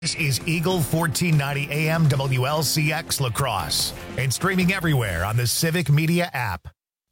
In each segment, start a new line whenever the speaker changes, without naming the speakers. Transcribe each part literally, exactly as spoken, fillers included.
This is Eagle fourteen ninety A M W L C X La Crosse and streaming everywhere on the Civic Media app.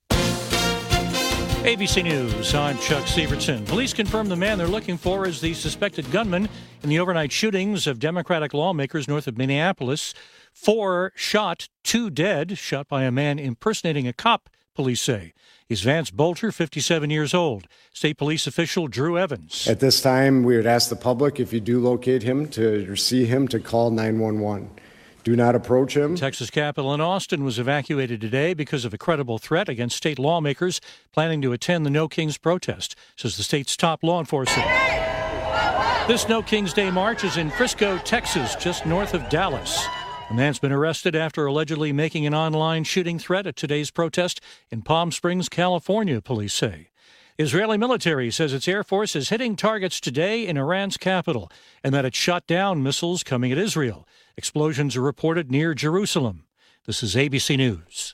A B C News, I'm Chuck Severson. Police confirm the man they're looking for is the suspected gunman in the overnight shootings of Democratic lawmakers north of Minneapolis. Four shot, two dead, shot by a man impersonating a cop, police say. He's Vance Bolter, fifty-seven years old. State police official Drew Evans.
At this time, we would ask the public, if you do locate him, to see him, to call nine one one. Do not approach him.
Texas Capitol in Austin was evacuated today because of a credible threat against state lawmakers planning to attend the No Kings protest, says the state's top law enforcement. This No Kings Day march is in Frisco, Texas, just north of Dallas. A man's been arrested after allegedly making an online shooting threat at today's protest in Palm Springs, California, police say. Israeli military says its Air Force is hitting targets today in Iran's capital and that it shot down missiles coming at Israel. Explosions are reported near Jerusalem. This is A B C News.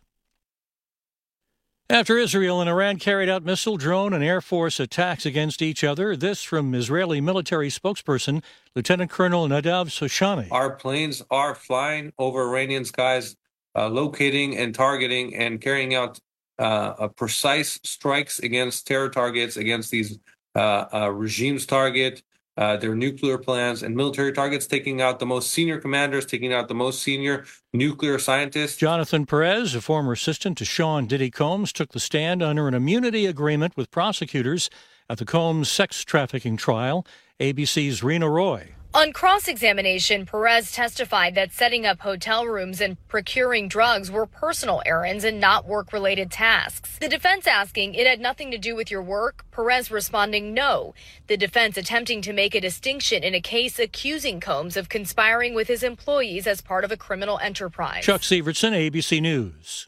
After Israel and Iran carried out missile, drone, and Air Force attacks against each other, this from Israeli military spokesperson Lieutenant Colonel Nadav Shoshani.
Our planes are flying over Iranian skies, uh, locating and targeting and carrying out uh, a precise strikes against terror targets, against these uh, uh, regimes' target, uh, their nuclear plans, and military targets, taking out the most senior commanders, taking out the most senior nuclear scientists.
Jonathan Perez, a former assistant to Sean Diddy Combs, took the stand under an immunity agreement with prosecutors at the Combs sex trafficking trial. A B C's Rena Roy.
On cross-examination, Perez testified that setting up hotel rooms and procuring drugs were personal errands and not work-related tasks. The defense asking it had nothing to do with your work, Perez responding no. The defense attempting to make a distinction in a case accusing Combs of conspiring with his employees as part of a criminal enterprise.
Chuck Severson, A B C News.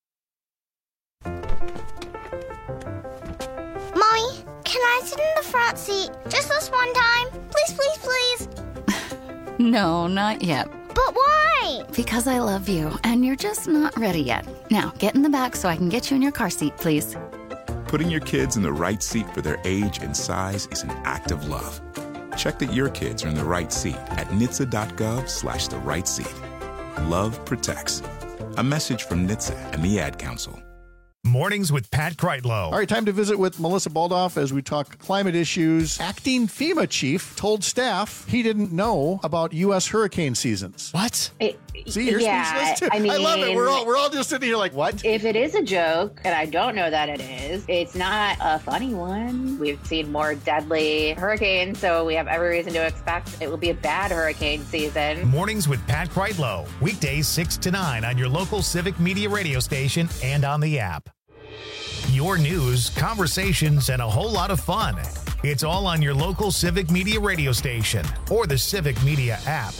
Mommy, can I sit in the front seat just this one time? Please, please, please.
No, not yet.
But why?
Because I love you, and you're just not ready yet. Now, get in the back so I can get you in your car seat, please.
Putting your kids in the right seat for their age and size is an act of love. Check that your kids are in the right seat at N H T S A dot gov slash the right seat. Love protects. A message from N H T S A and the Ad Council.
Mornings with Pat Kreitlow.
All right, time to visit with Melissa Baldoff as we talk climate issues. Acting FEMA chief told staff he didn't know about U S hurricane seasons.
What?
It, See, you're
yeah,
speechless too.
I mean,
I love it. We're all we're all just sitting here like, what?
If it is a joke, and I don't know that it is, it's not a funny one. We've seen more deadly hurricanes, so we have every reason to expect it will be a bad hurricane season.
Mornings with Pat Kreitlow. Weekdays six to nine on your local Civic Media radio station and on the app. Your news, conversations, and a whole lot of fun. It's all on your local Civic Media radio station or the Civic Media app.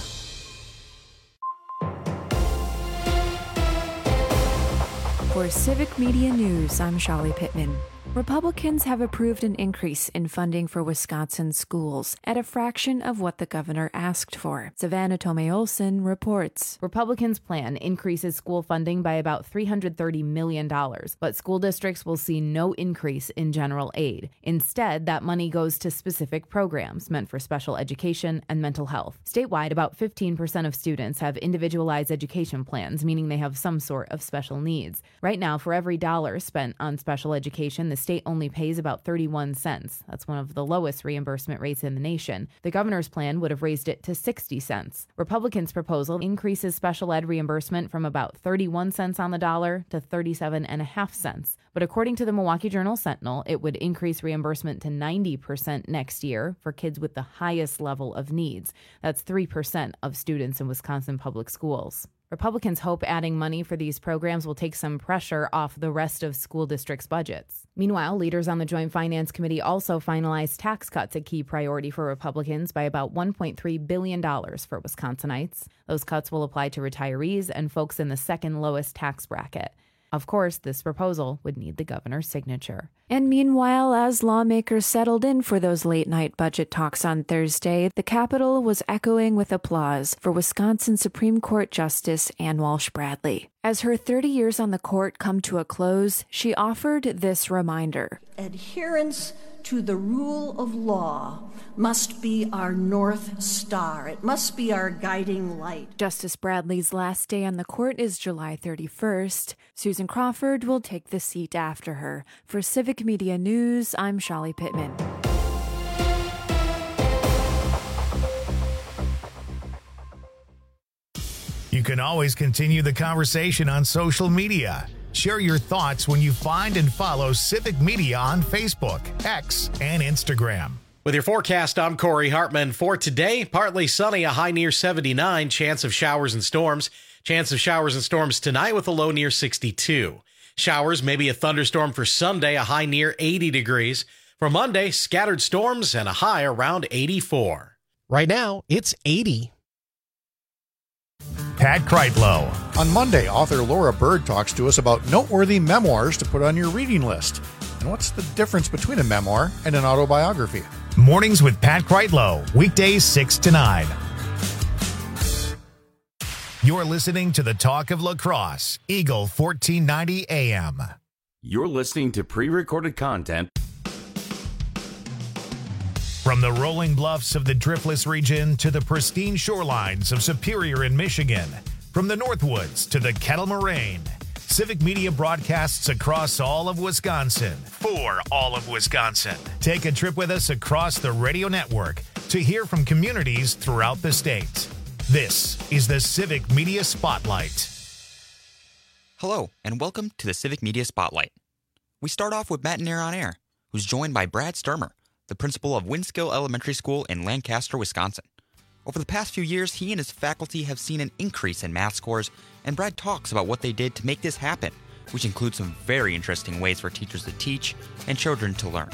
For Civic Media News, I'm Shali Pittman. Republicans have approved an increase in funding for Wisconsin schools at a fraction of what the governor asked for. Savannah Tomei-Olson reports.
Republicans' plan increases school funding by about three hundred thirty million dollars, but school districts will see no increase in general aid. Instead, that money goes to specific programs meant for special education and mental health. Statewide, about fifteen percent of students have individualized education plans, meaning they have some sort of special needs. Right now, for every dollar spent on special education, the state only pays about thirty-one cents. That's one of the lowest reimbursement rates in the nation. The governor's plan would have raised it to sixty cents. Republicans' proposal increases special ed reimbursement from about thirty-one cents on the dollar to thirty-seven and a half cents. But according to the Milwaukee Journal-Sentinel, it would increase reimbursement to ninety percent next year for kids with the highest level of needs. That's three percent of students in Wisconsin public schools. Republicans hope adding money for these programs will take some pressure off the rest of school districts' budgets. Meanwhile, leaders on the Joint Finance Committee also finalized tax cuts, a key priority for Republicans, by about one point three billion dollars for Wisconsinites. Those cuts will apply to retirees and folks in the second lowest tax bracket. Of course, this proposal would need the governor's signature.
And meanwhile, as lawmakers settled in for those late-night budget talks on Thursday, the Capitol was echoing with applause for Wisconsin Supreme Court Justice Ann Walsh Bradley. As her thirty years on the court come to a close, she offered this reminder.
Adherence to the rule of law must be our North Star. It must be our guiding light.
Justice Bradley's last day on the court is July thirty-first. Susan Crawford will take the seat after her. For Civic Media News, I'm Shali Pittman.
You can always continue the conversation on social media. Share your thoughts when you find and follow Civic Media on Facebook, X, and Instagram.
With your forecast, I'm Corey Hartman. For today, partly sunny, a high near seventy-nine, chance of showers and storms. Chance of showers and storms tonight with a low near sixty-two. Showers, maybe a thunderstorm for Sunday, a high near eighty degrees. For Monday, scattered storms and a high around eighty-four.
Right now, it's eighty.
Pat Kreitlow.
On Monday, author Laura Bird talks to us about noteworthy memoirs to put on your reading list. And what's the difference between a memoir and an autobiography?
Mornings with Pat Kreitlow, weekdays six to nine. You're listening to the Talk of La Crosse, Eagle fourteen ninety A M.
You're listening to pre-recorded content.
From the rolling bluffs of the Driftless region to the pristine shorelines of Superior in Michigan, from the Northwoods to the Kettle Moraine, Civic Media broadcasts across all of Wisconsin for all of Wisconsin. Take a trip with us across the radio network to hear from communities throughout the state. This is the Civic Media Spotlight.
Hello, and welcome to the Civic Media Spotlight. We start off with Matt Nair on air, who's joined by Brad Sturmer, the principal of Winskill Elementary School in Lancaster, Wisconsin. Over the past few years, he and his faculty have seen an increase in math scores, and Brad talks about what they did to make this happen, which includes some very interesting ways for teachers to teach and children to learn.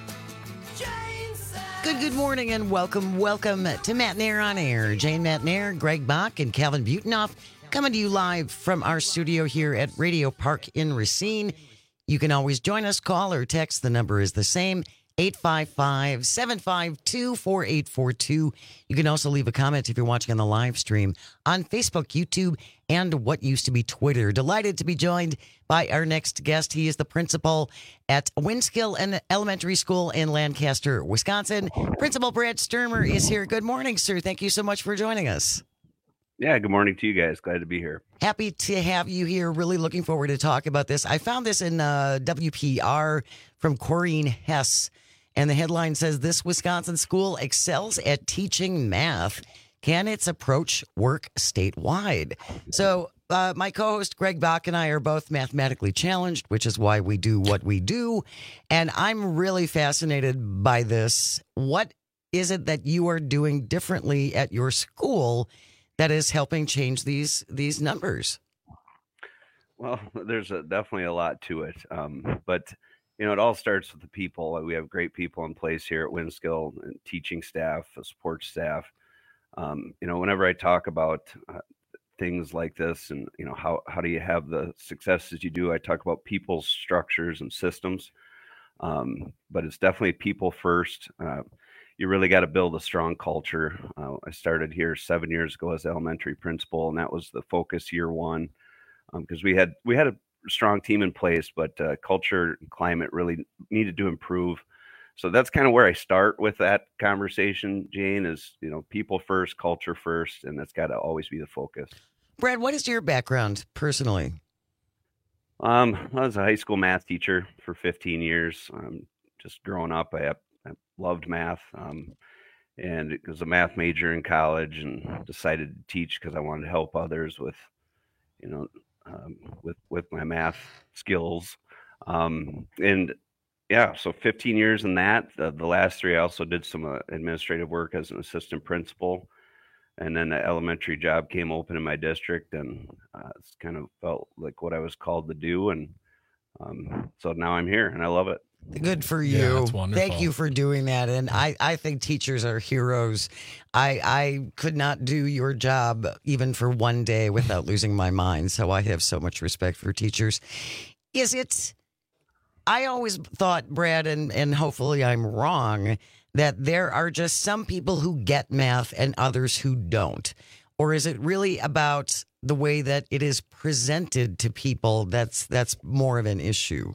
Good, good morning and welcome, welcome to Matt Nair on Air. Jane Matt Nair, Greg Bach, and Calvin Butenoff coming to you live from our studio here at Radio Park in Racine. You can always join us, call or text. The number is the same, eight five five, seven five two, four eight four two. You can also leave a comment if you're watching on the live stream on Facebook, YouTube, and what used to be Twitter. Delighted to be joined by our next guest. He is the principal at Winskill Elementary School in Lancaster, Wisconsin. Principal Brad Sturmer is here. Good morning, sir. Thank you so much for joining us.
Yeah, good morning to you guys. Glad to be here.
Happy to have you here. Really looking forward to talk about this. I found this in uh, W P R from Corrine Hess. And the headline says, this Wisconsin school excels at teaching math. Can its approach work statewide? So uh, my co-host Greg Bach and I are both mathematically challenged, which is why we do what we do. And I'm really fascinated by this. What is it that you are doing differently at your school that is helping change these these numbers?
Well, there's a, definitely a lot to it. Um, but You know, it all starts with the people. We have great people in place here at Winskill, and teaching staff, support staff. Um, you know, whenever I talk about uh, things like this and, you know, how, how do you have the successes you do, I talk about people's structures and systems. Um, but it's definitely people first. Uh, you really got to build a strong culture. Uh, I started here seven years ago as elementary principal, and that was the focus year one, because um, we had we had a strong team in place, but uh, culture and climate really needed to improve. So that's kind of where I start with that conversation, Jane, is, you know, people first, culture first, and that's got to always be the focus.
Brad, what is your background personally?
Um, I was a high school math teacher for fifteen years. Um, just growing up, I, I loved math, um, and it was a math major in college, and decided to teach because I wanted to help others with, you know, Um, with with my math skills, um, and yeah, so fifteen years in that. Uh, the last three, I also did some uh, administrative work as an assistant principal, and then the elementary job came open in my district, and uh, it's kind of felt like what I was called to do, and um, so now I'm here, and I love it.
Good for you.
Yeah, that's wonderful.
Thank you for doing that. And I, I think teachers are heroes. I I could not do your job even for one day without losing my mind. So I have so much respect for teachers. Is it, I always thought, Brad, and, and hopefully I'm wrong, that there are just some people who get math and others who don't. Or is it really about the way that it is presented to people that's that's more of an issue?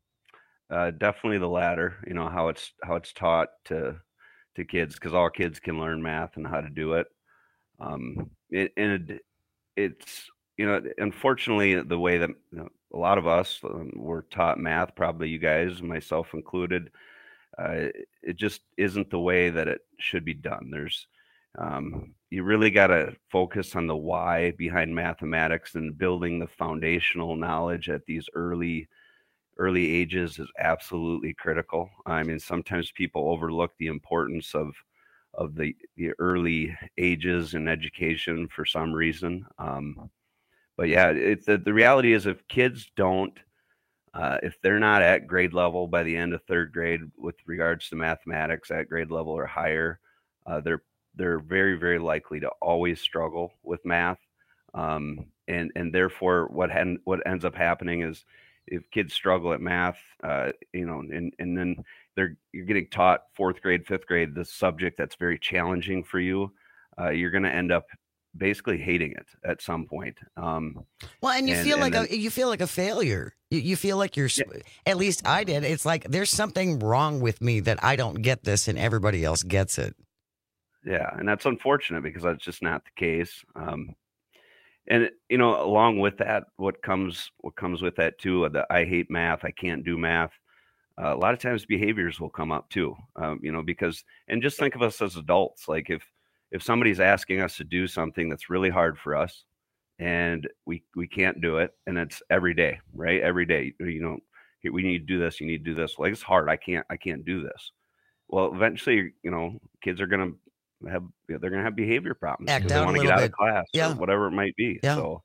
Uh, definitely the latter. You know, how it's how it's taught to to kids, because all kids can learn math and how to do it. Um, it and it, it's you know, unfortunately, the way that you know, a lot of us um, were taught math, probably you guys, myself included, uh, it just isn't the way that it should be done. There's um, you really got to focus on the why behind mathematics, and building the foundational knowledge at these early early ages is absolutely critical. I mean, sometimes people overlook the importance of of the, the early ages in education for some reason. Um, but yeah, it, the, the reality is, if kids don't, uh, if they're not at grade level by the end of third grade with regards to mathematics, at grade level or higher, uh, they're they're very, very likely to always struggle with math. Um, and and therefore, what en- what ends up happening is, if kids struggle at math, uh, you know, and, and then they're you're getting taught fourth grade, fifth grade, the subject that's very challenging for you, uh, you're going to end up basically hating it at some point. Um,
well, and you
and,
feel
and
like
then,
a, you feel like a failure. You, you feel like you're. Yeah. At least I did. It's like there's something wrong with me that I don't get this, and everybody else gets it.
Yeah, and that's unfortunate, because that's just not the case. Um, And, you know, along with that, what comes what comes with that too, the I hate math, I can't do math. Uh, a lot of times behaviors will come up too, um, you know, because, and just think of us as adults. Like if if somebody's asking us to do something that's really hard for us, and we we can't do it, and it's every day, right? Every day, you know, we need to do this, you need to do this. Like, it's hard. I can't I can't do this. Well, eventually, you know, kids are gonna have they're gonna have behavior problems.
Act
They
out
want
a
to get
little
out
bit.
of class,
Yeah.
or whatever it might be.
Yeah.
So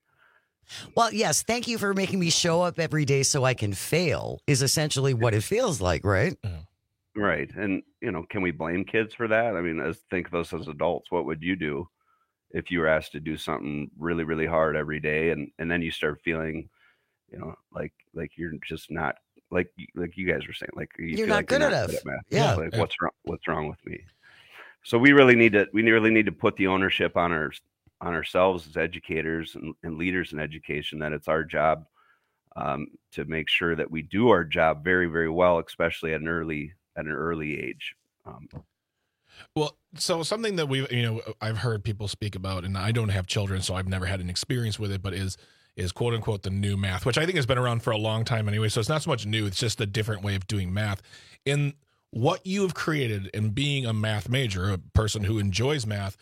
Well, yes, thank you for making me show up every day so I can fail, is essentially what it feels like, right?
right. And, you know, can we blame kids for that? I mean, as think of us as adults, what would you do if you were asked to do something really, really hard every day, and and then you start feeling, you know, like like you're just not like like you guys were saying, like you
You're
feel
not
like
good
you're
enough.
at math.
Yeah.
Like
Yeah.
what's wrong what's wrong with me? So we really need to we really need to put the ownership on our on ourselves as educators and, and leaders in education, that it's our job um, to make sure that we do our job very, very well, especially at an early at an early age. Um,
Well, so something that we, you know, I've heard people speak about, and I don't have children, so I've never had an experience with it, but is is quote unquote the new math, which I think has been around for a long time anyway. So it's not so much new; it's just a different way of doing math. In what you have created, and being a math major, a person who enjoys math,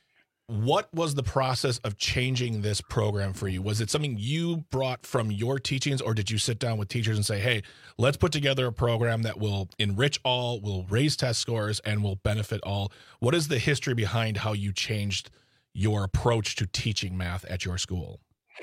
what was the process of changing this program for you? Was it something you brought from your teachings, or did you sit down with teachers and say, hey, let's put together a program that will enrich all, will raise test scores, and will benefit all? What is the history behind how you changed your approach to teaching math at your school?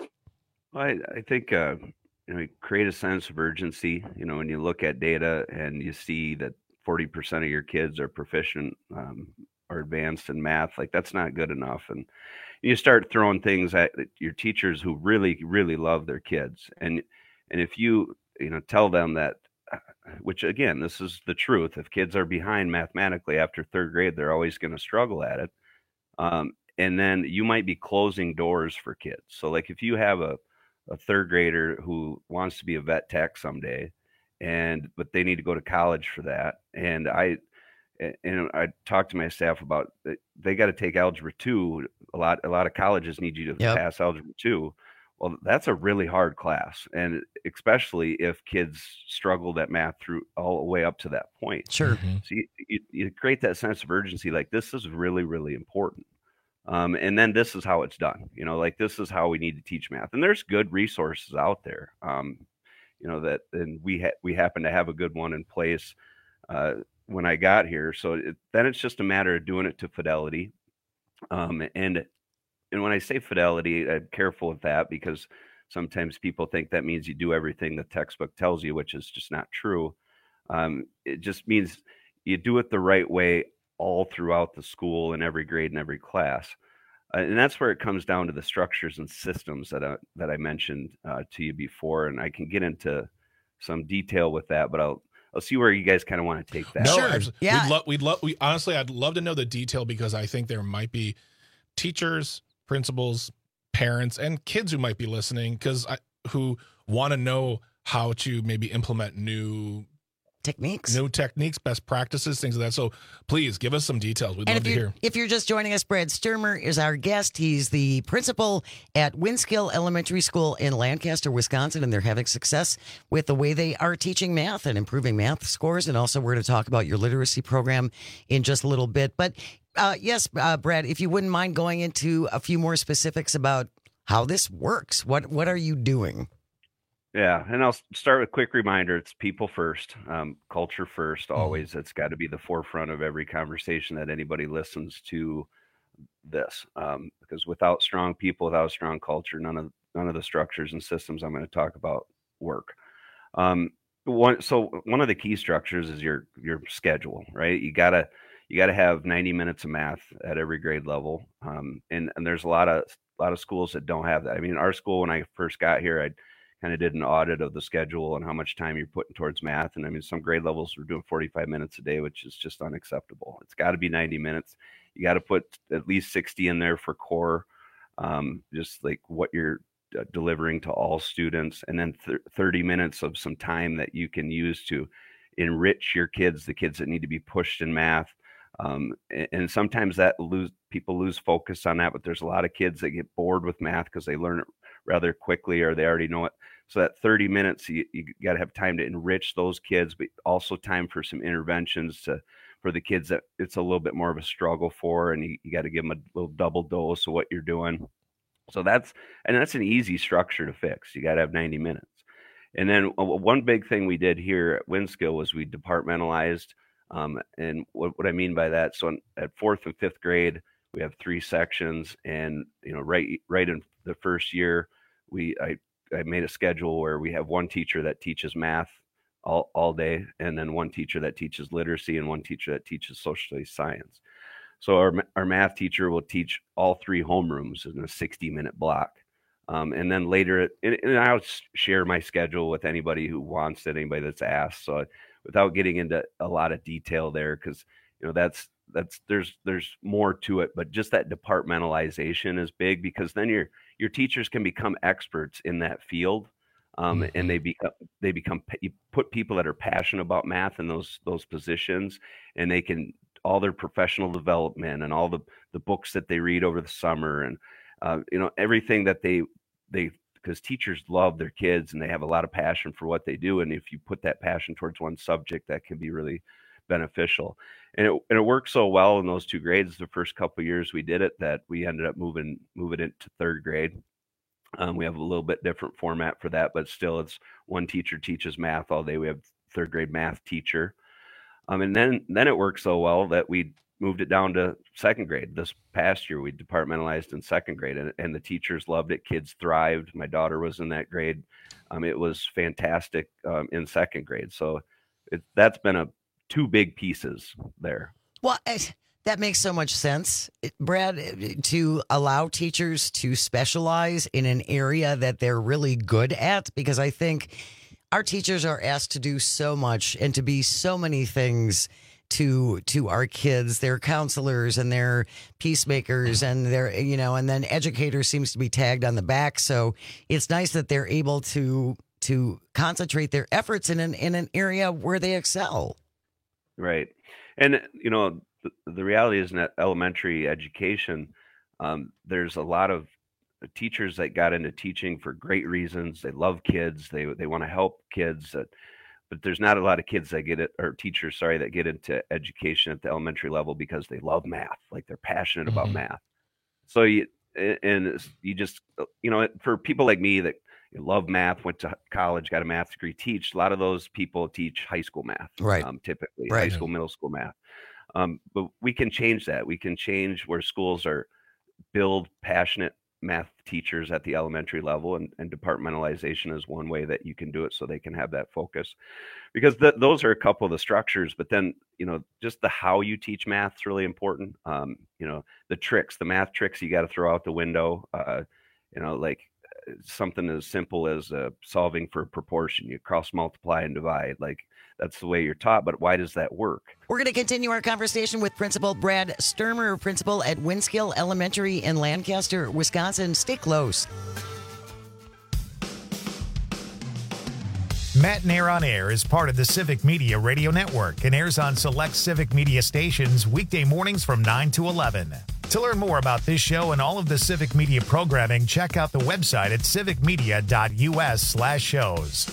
I, I think uh, you know, create a sense of urgency. You know, when you look at data and you see that forty percent of your kids are proficient um, or advanced in math, like that's not good enough. And you start throwing things at your teachers who really, really love their kids. And and if you, you know, tell them that, which again, this is the truth, if kids are behind mathematically after third grade, they're always going to struggle at it. Um, and then you might be closing doors for kids. So like if you have a, a third grader who wants to be a vet tech someday, and but they need to go to college for that, and I and I talked to my staff about they got to take algebra two. A lot a lot of colleges need you to
Yep.
pass algebra two. Well, that's a really hard class, and especially if kids struggled at math through all the way up to that point.
Sure.
So you, you, you create that sense of urgency, like this is really, really important. Um, and then this is how it's done, you know, like this is how we need to teach math. And there's good resources out there, um, you know, that, and we ha- we happen to have a good one in place uh, when I got here. So it, then it's just a matter of doing it to fidelity. Um, and and when I say fidelity, I'm careful with that, because sometimes people think that means you do everything the textbook tells you, which is just not true. Um, it just means you do it the right way all throughout the school, in every grade and every class. Uh, and that's where it comes down to the structures and systems that I, that I mentioned uh, to you before. And I can get into some detail with that, but I'll I'll see where you guys kind of want to take that.
No, abs- yeah. We'd love, we'd love, we honestly, I'd love to know the detail, because I think there might be teachers, principals, parents and kids who might be listening, because who want to know how to maybe implement new
techniques,
new techniques, best practices, things like that. So please give us some details. We'd
and
love
if
to
you're,
hear.
If you're just joining us, Brad Sturmer is our guest. He's the principal at Winskill Elementary School in Lancaster, Wisconsin, and they're having success with the way they are teaching math and improving math scores. And also, we're going to talk about your literacy program in just a little bit. But uh, yes, uh, Brad, if you wouldn't mind going into a few more specifics about how this works. What what are you doing?
Yeah, and I'll start with a quick reminder. It's people first, um, culture first, always. It's got to be the forefront of every conversation that anybody listens to this. Um, because without strong people, without a strong culture, none of none of the structures and systems I'm going to talk about work. Um, one, so one of the key structures is your your schedule, right? You gotta you gotta have ninety minutes of math at every grade level, um, and and there's a lot of a lot of schools that don't have that. I mean, our school, when I first got here, I kind of did an audit of the schedule and how much time you're putting towards math. And I mean, some grade levels were doing forty-five minutes a day, which is just unacceptable. It's got to be ninety minutes. You got to put at least sixty in there for core, um, just like what you're uh, delivering to all students. And then th- thirty minutes of some time that you can use to enrich your kids, the kids that need to be pushed in math. Um, and, and sometimes that lose people lose focus on that, but there's a lot of kids that get bored with math because they learn it rather quickly or they already know it. So that thirty minutes, you, you got to have time to enrich those kids, but also time for some interventions to for the kids that it's a little bit more of a struggle for, and you, you got to give them a little double dose of what you're doing. So that's and that's an easy structure to fix. You got to have ninety minutes. And then uh, one big thing we did here at Winskill was we departmentalized. Um, and what, what I mean by that, so in, at fourth and fifth grade, we have three sections, and you know, right right in the first year, we I. I made a schedule where we have one teacher that teaches math all, all day, and then one teacher that teaches literacy and one teacher that teaches social science. So our, our math teacher will teach all three homerooms in a sixty minute block. Um, and then later, and, and I'll share my schedule with anybody who wants it, anybody that's asked. So without getting into a lot of detail there, because, you know, that's, that's, there's, there's more to it, but just that departmentalization is big, because then your, your teachers can become experts in that field. Um, mm-hmm. And they become, they become, you put people that are passionate about math in those, those positions, and they can, all their professional development and all the, the books that they read over the summer, and, uh, you know, everything that they, they, because teachers love their kids and they have a lot of passion for what they do. And if you put that passion towards one subject, that can be really beneficial. And it, and it worked so well in those two grades the first couple of years we did it that we ended up moving moving it to third grade. Um, we have a little bit different format for that, but still it's one teacher teaches math all day. We have third grade math teacher. Um, and then then it worked so well that we moved it down to second grade. This past year we departmentalized in second grade, and, and the teachers loved it. Kids thrived. My daughter was in that grade. Um, it was fantastic um, in second grade. So it, that's been a two big pieces there.
Well, that makes so much sense, Brad, to allow teachers to specialize in an area that they're really good at, because I think our teachers are asked to do so much and to be so many things to to our kids. They're counselors and they're peacemakers and they're, you know, and then educators seems to be tagged on the back. So it's nice that they're able to to concentrate their efforts in an in an area where they excel.
Right. And, you know, the, the reality is that elementary education, um, there's a lot of teachers that got into teaching for great reasons. They love kids. They they want to help kids. Uh, but there's not a lot of kids that get it, or teachers, sorry, that get into education at the elementary level because they love math, like they're passionate mm-hmm. about math. So you, and you just, you know, for people like me that love math, went to college, got a math degree, teach, a lot of those people teach high school math,
right?
Um, typically
right.
high school, middle school math. Um, but we can change that. We can change where schools are build passionate math teachers at the elementary level, and, and departmentalization is one way that you can do it so they can have that focus, because th- those are a couple of the structures. But then, you know, just the how you teach math is really important. Um, you know, the tricks, the math tricks, you got to throw out the window. Uh, you know, like something as simple as uh, solving for proportion. You cross multiply and divide. Like, that's the way you're taught, but why does that work?
We're going to continue our conversation with Principal Brad Sturmer, principal at Winskill Elementary in Lancaster, Wisconsin. Stay close.
Matt and Air on Air is part of the Civic Media Radio Network and airs on select Civic Media stations weekday mornings from nine to eleven. To learn more about this show and all of the Civic Media programming, check out the website at civicmedia.us slash shows.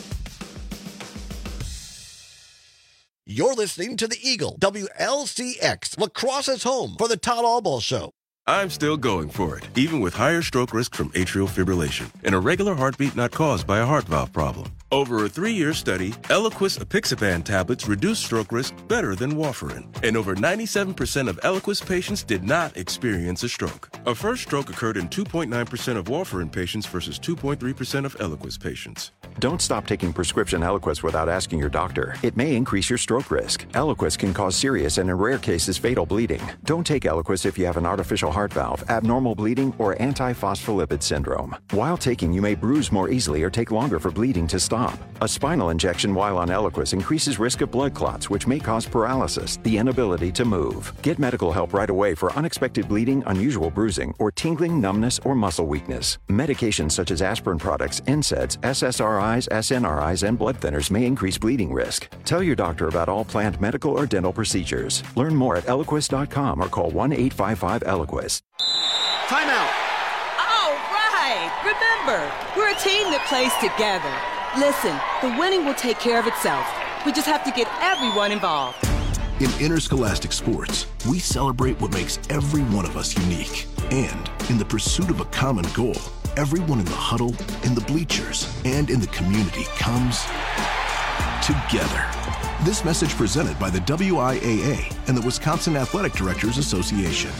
You're listening to the Eagle, W L C X, lacrosse's home for the Todd Albaugh Show.
I'm still going for it, even with higher stroke risk from atrial fibrillation and a regular heartbeat not caused by a heart valve problem. Over a three-year study, Eliquis apixaban tablets reduced stroke risk better than warfarin, and over ninety-seven percent of Eliquis patients did not experience a stroke. A first stroke occurred in two point nine percent of warfarin patients versus two point three percent of Eliquis patients.
Don't stop taking prescription Eliquis without asking your doctor. It may increase your stroke risk. Eliquis can cause serious and in rare cases fatal bleeding. Don't take Eliquis if you have an artificial heart valve, abnormal bleeding, or antiphospholipid syndrome. While taking, you may bruise more easily or take longer for bleeding to stop. A spinal injection while on Eliquis increases risk of blood clots, which may cause paralysis, the inability to move. Get medical help right away for unexpected bleeding, unusual bruising, or tingling, numbness, or muscle weakness. Medications such as aspirin products, N SAIDs, S S R Is, S N R Is, and blood thinners may increase bleeding risk. Tell your doctor about all planned medical or dental procedures. Learn more at Eliquis dot com or call one eight five five Eliquis.
Timeout. All right. Remember, we're a team that plays together. Listen, the winning will take care of itself. We just have to get everyone involved.
In interscholastic sports, we celebrate what makes every one of us unique. And in the pursuit of a common goal, everyone in the huddle, in the bleachers, and in the community comes together. This message presented by the W I A A and the Wisconsin Athletic Directors Association.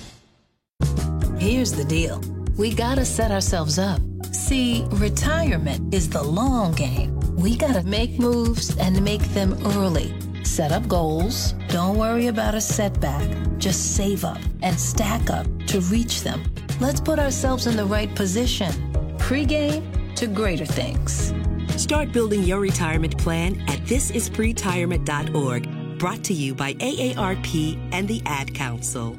Here's the deal. We gotta set ourselves up. See, retirement is the long game. We gotta make moves and make them early. Set up goals. Don't worry about a setback. Just save up and stack up to reach them. Let's put ourselves in the right position. Pre-game to greater things.
Start building your retirement plan at this is pretirement dot org. Brought to you by A A R P and the Ad Council.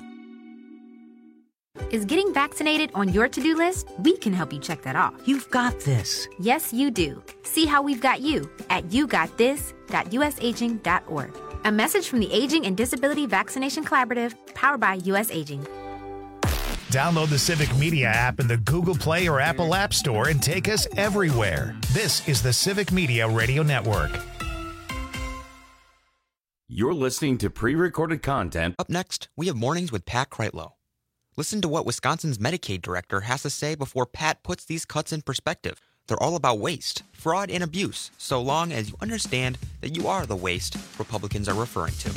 Is getting vaccinated on your to-do list? We can help you check that off.
You've got this.
Yes, you do. See how we've got you at you got this dot u s aging dot org. A message from the Aging and Disability Vaccination Collaborative, powered by U S Aging.
Download the Civic Media app in the Google Play or Apple App Store and take us everywhere. This is the Civic Media Radio Network.
You're listening to pre-recorded content.
Up next, we have Mornings with Pat Kreitlow. Listen to what Wisconsin's Medicaid director has to say before Pat puts these cuts in perspective. They're all about waste, fraud, and abuse, so long as you understand that you are the waste Republicans are referring to.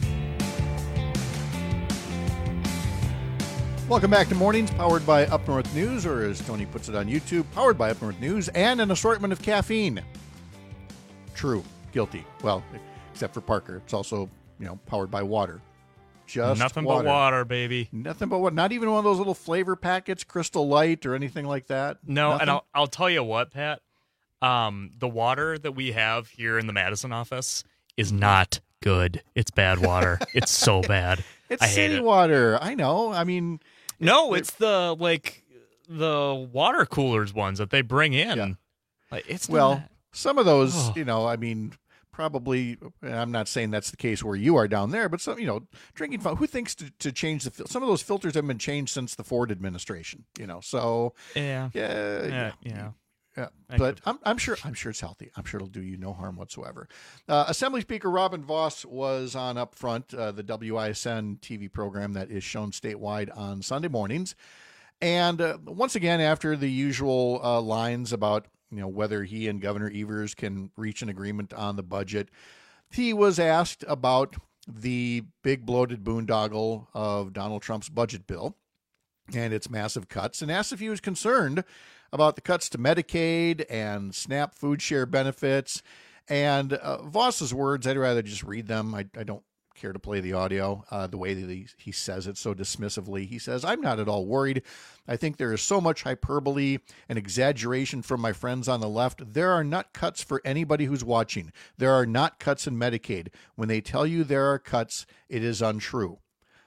Welcome back to Mornings, powered by Up North News, or as Tony puts it on YouTube, powered by Up North News, and an assortment of caffeine. True. Guilty. Well, except for Parker. It's also, you know, powered by water. Just
Nothing
water.
but water, baby.
Nothing but what? Not even one of those little flavor packets, Crystal Light or anything like that?
No,
Nothing?
and I'll, I'll tell you what, Pat. Um, the water that we have here in the Madison office is not good. It's bad water. It's so bad.
It's
I hate
city
it.
water. I know. I mean...
No,
it,
it's the, like, the water coolers ones that they bring in. Yeah. Like, it's
Well,
not...
some of those,
oh.
you know, I mean... Probably, I'm not saying that's the case where you are down there, but some, you know, drinking fun. Who thinks to, to change the fil- some of those filters have been changed since the Ford administration, you know? So
yeah,
yeah,
yeah,
yeah.
yeah.
yeah. But I'm, I'm sure, I'm sure it's healthy. I'm sure it'll do you no harm whatsoever. Uh, Assembly Speaker Robin Vos was on Up Front, uh, the W I S N T V program that is shown statewide on Sunday mornings, and uh, once again, after the usual uh, lines about, you know, whether he and Governor Evers can reach an agreement on the budget, he was asked about the big bloated boondoggle of Donald Trump's budget bill and its massive cuts, and asked if he was concerned about the cuts to Medicaid and SNAP food share benefits. And uh, Voss's words, I'd rather just read them. I, I don't care to play the audio, uh, the way that he, he says it so dismissively. He says, I'm not at all worried. I think there is so much hyperbole and exaggeration from my friends on the left. There are not cuts for anybody who's watching. There are not cuts in Medicaid. When they tell you there are cuts, it is untrue.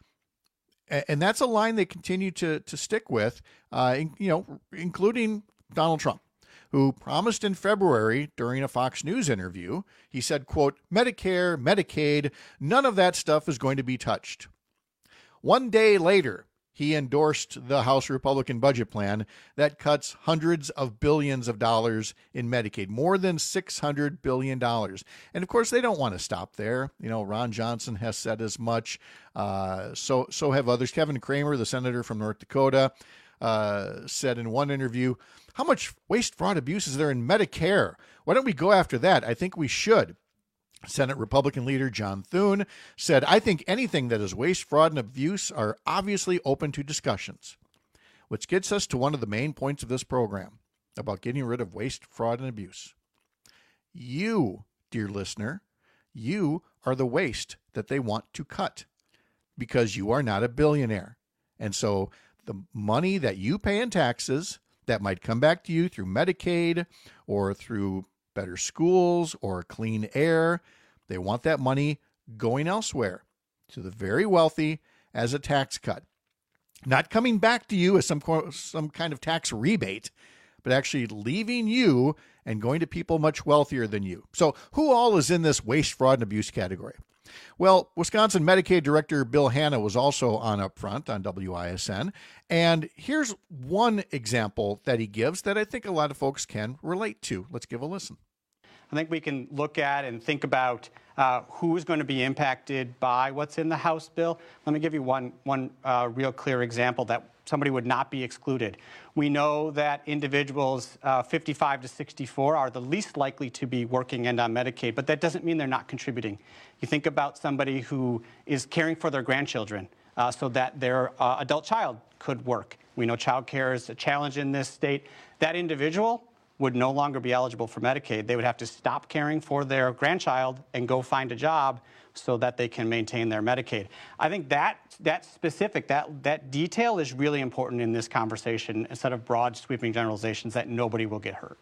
And that's a line they continue to to stick with, uh, you know, including Donald Trump, who promised in February during a Fox News interview, he said, quote, Medicare, Medicaid, none of that stuff is going to be touched. One day later, he endorsed the House Republican budget plan that cuts hundreds of billions of dollars in Medicaid, more than six hundred billion dollars. And of course, they don't want to stop there. You know, Ron Johnson has said as much. Uh, so, so have others. Kevin Cramer, the senator from North Dakota, uh, said in one interview, how much waste, fraud, abuse is there in Medicare? Why don't we go after that? I think we should. Senate Republican leader John Thune said, I think anything that is waste, fraud, and abuse are obviously open to discussions. Which gets us to one of the main points of this program about getting rid of waste, fraud, and abuse. You, dear listener, you are the waste that they want to cut because you are not a billionaire. And so the money that you pay in taxes that might come back to you through Medicaid or through better schools or clean air, they want that money going elsewhere to the very wealthy as a tax cut. Not coming back to you as some, some kind of tax rebate, but actually leaving you and going to people much wealthier than you. So who all is in this waste, fraud, and abuse category? Well, Wisconsin Medicaid Director Bill Hanna was also on up front on W I S N. And here's one example that he gives that I think a lot of folks can relate to. Let's give a listen.
I think we can look at and think about uh, who's going to be impacted by what's in the House bill. Let me give you one, one uh, real clear example that somebody would not be excluded. We know that individuals uh, fifty-five to sixty-four are the least likely to be working and on Medicaid, but that doesn't mean they're not contributing. You think about somebody who is caring for their grandchildren uh, so that their uh, adult child could work. We know child care is a challenge in this state. That individual would no longer be eligible for Medicaid. They would have to stop caring for their grandchild and go find a job so that they can maintain their Medicaid. I think that that specific, that, that detail is really important in this conversation instead of broad sweeping generalizations that nobody will get hurt.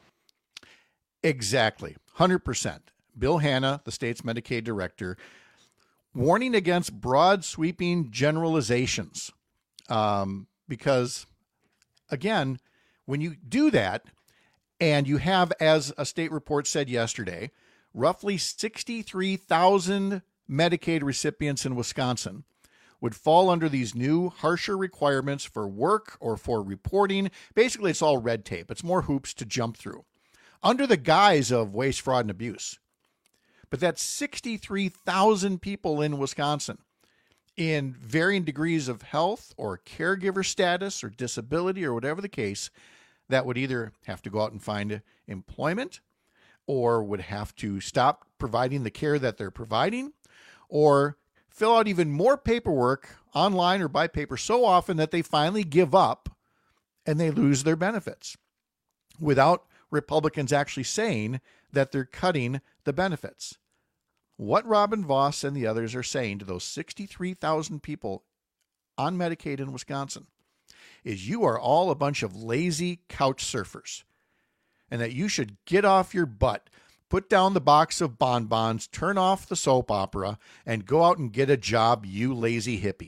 Exactly, one hundred percent. Bill Hanna, the state's Medicaid director, warning against broad sweeping generalizations. Um, because, again, when you do that, and you have, as a state report said yesterday, roughly sixty-three thousand Medicaid recipients in Wisconsin would fall under these new harsher requirements for work or for reporting. Basically, it's all red tape. It's more hoops to jump through under the guise of waste, fraud, and abuse. But that's sixty-three thousand people in Wisconsin in varying degrees of health or caregiver status or disability or whatever the case, that would either have to go out and find employment or would have to stop providing the care that they're providing or fill out even more paperwork online or by paper so often that they finally give up and they lose their benefits without Republicans actually saying that they're cutting the benefits. What Robin Vos and the others are saying to those sixty-three thousand people on Medicaid in Wisconsin is you are all a bunch of lazy couch surfers and that you should get off your butt, put down the box of bonbons, turn off the soap opera, and go out and get a job, you lazy hippie.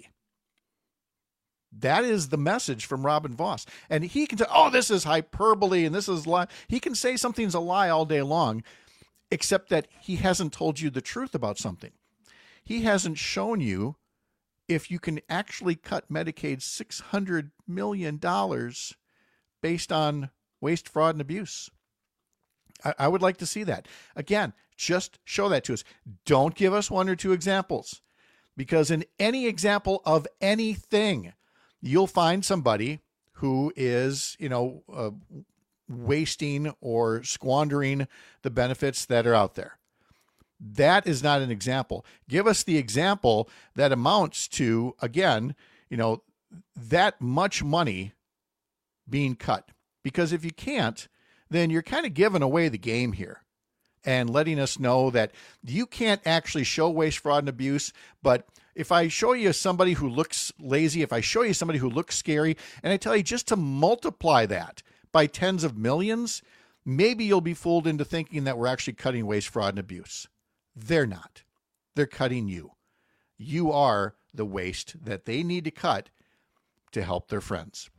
That is the message from Robin Vos. And he can say, oh, this is hyperbole and this is lie. He can say something's a lie all day long, except that he hasn't told you the truth about something. He hasn't shown you if you can actually cut Medicaid six hundred million dollars based on waste, fraud, and abuse. I, I would like to see that. Again, just show that to us. Don't give us one or two examples, because in any example of anything, you'll find somebody who is, you know, uh, wasting or squandering the benefits that are out there. That is not an example. Give us the example that amounts to, again, you know, that much money being cut. Because if you can't, then you're kind of giving away the game here. and letting us know that you can't actually show waste, fraud, and abuse, but if I show you somebody who looks lazy, if I show you somebody who looks scary, and I tell you just to multiply that by tens of millions, maybe you'll be fooled into thinking that we're actually cutting waste, fraud, and abuse. They're not. They're cutting you. You are the waste that they need to cut to help their friends.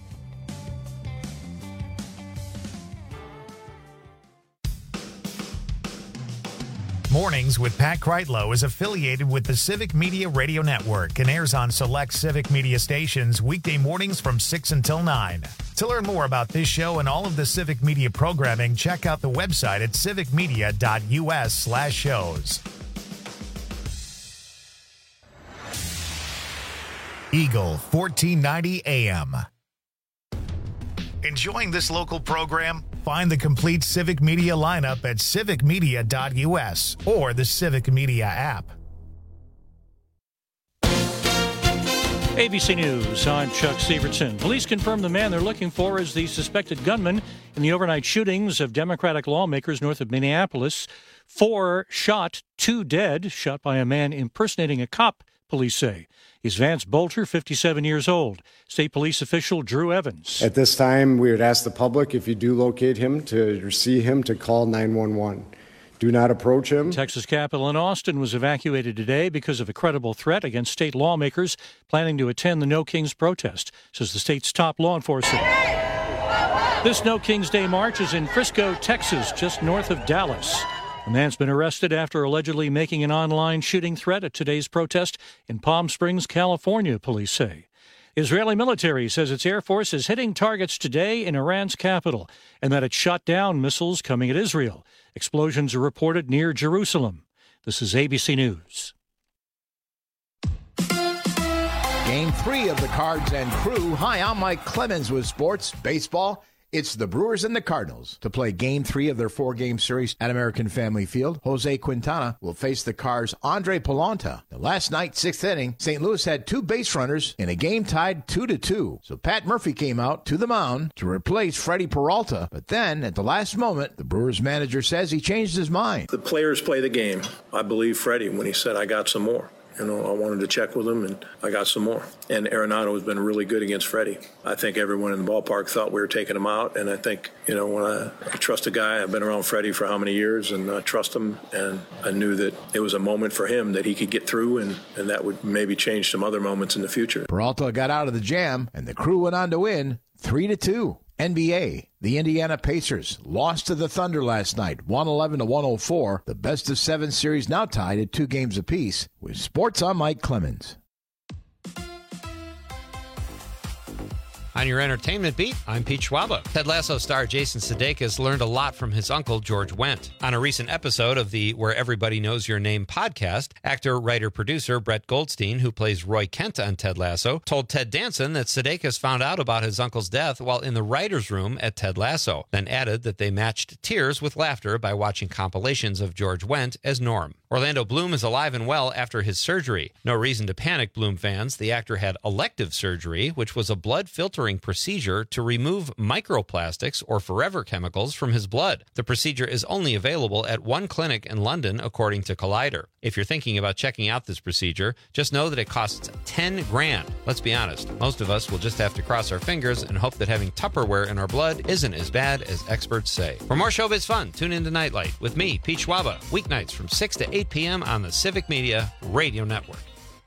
Mornings with Pat Kreitlow is affiliated with the Civic Media Radio Network and airs on select Civic Media stations weekday mornings from six until nine. To learn more about this show and all of the Civic Media programming, check out the website at civicmedia.us slash shows. Eagle fourteen ninety A M. Enjoying this local program? Find the complete Civic Media lineup at civic media dot u s or the Civic Media app.
A B C News, I'm Chuck Severson. Police confirm the man they're looking for is the suspected gunman in the overnight shootings of Democratic lawmakers north of Minneapolis. Four shot, two dead, shot by a man impersonating a cop, police say. He's Vance Bolter, fifty-seven years old. State police official Drew Evans.
At this time, we would ask the public, if you do locate him, to see him, to call nine one one. Do not approach him.
Texas Capitol in Austin was evacuated today because of a credible threat against state lawmakers planning to attend the No Kings protest, says the state's top law enforcement. This No Kings Day march is in Frisco, Texas, just north of Dallas. A man's been arrested after allegedly making an online shooting threat at today's protest in Palm Springs, California, police say. Israeli military says its air force is hitting targets today in Iran's capital and that it shot down missiles coming at Israel. Explosions are reported near Jerusalem. This is A B C News.
Game three of the Cards and Crew. Hi, I'm Mike Clemens with Sports Baseball. It's the Brewers and the Cardinals to play Game three of their four-game series at American Family Field. Jose Quintana will face the Cards' Andre Palanta. The last night, sixth inning, Saint Louis had two base runners in a game tied two to two. So Pat Murphy came out to the mound to replace Freddie Peralta. But then, at the last moment, the Brewers manager says he changed his mind.
The players play the game. I believe Freddie when he said, I got some more. You know, I wanted to check with him, and I got some more. And Arenado has been really good against Freddie. I think everyone in the ballpark thought we were taking him out, and I think, you know, when I, I trust a guy, I've been around Freddie for how many years, and I trust him, and I knew that it was a moment for him that he could get through, and, and that would maybe change some other moments in the future.
Peralta got out of the jam, and the Crew went on to win three to two. N B A, the Indiana Pacers lost to the Thunder last night, one eleven to one oh four. The best of seven series now tied at two games apiece. With sports, I'm Mike Clemens.
On your entertainment beat, I'm Pete Schwaba. Ted Lasso star Jason Sudeikis learned a lot from his uncle, George Wendt. On a recent episode of the Where Everybody Knows Your Name podcast, actor, writer, producer Brett Goldstein, who plays Roy Kent on Ted Lasso, told Ted Danson that Sudeikis found out about his uncle's death while in the writer's room at Ted Lasso, then added that they matched tears with laughter by watching compilations of George Wendt as Norm. Orlando Bloom is alive and well after his surgery. No reason to panic, Bloom fans. The actor had elective surgery, which was a blood filtering procedure to remove microplastics or forever chemicals from his blood. The procedure is only available at one clinic in London, according to Collider. If you're thinking about checking out this procedure, just know that it costs ten grand. Let's be honest, most of us will just have to cross our fingers and hope that having Tupperware in our blood isn't as bad as experts say. For more showbiz fun, tune in to Nightlight with me, Pete Schwaba, weeknights from six to eight p.m. on the Civic Media Radio Network.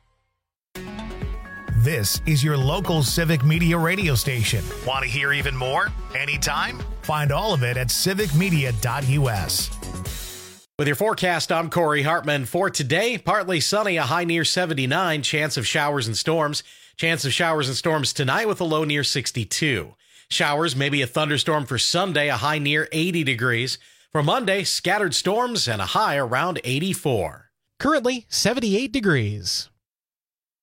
This is your local Civic Media radio station. Want to hear even more? Anytime? Find all of it at civic media dot u s.
With your forecast, I'm Corey Hartman. For today, partly sunny, a high near seventy-nine, chance of showers and storms. Chance of showers and storms tonight with a low near sixty-two. Showers, maybe a thunderstorm for Sunday, a high near eighty degrees. For Monday, scattered storms and a high around eighty-four.
Currently, seventy-eight degrees.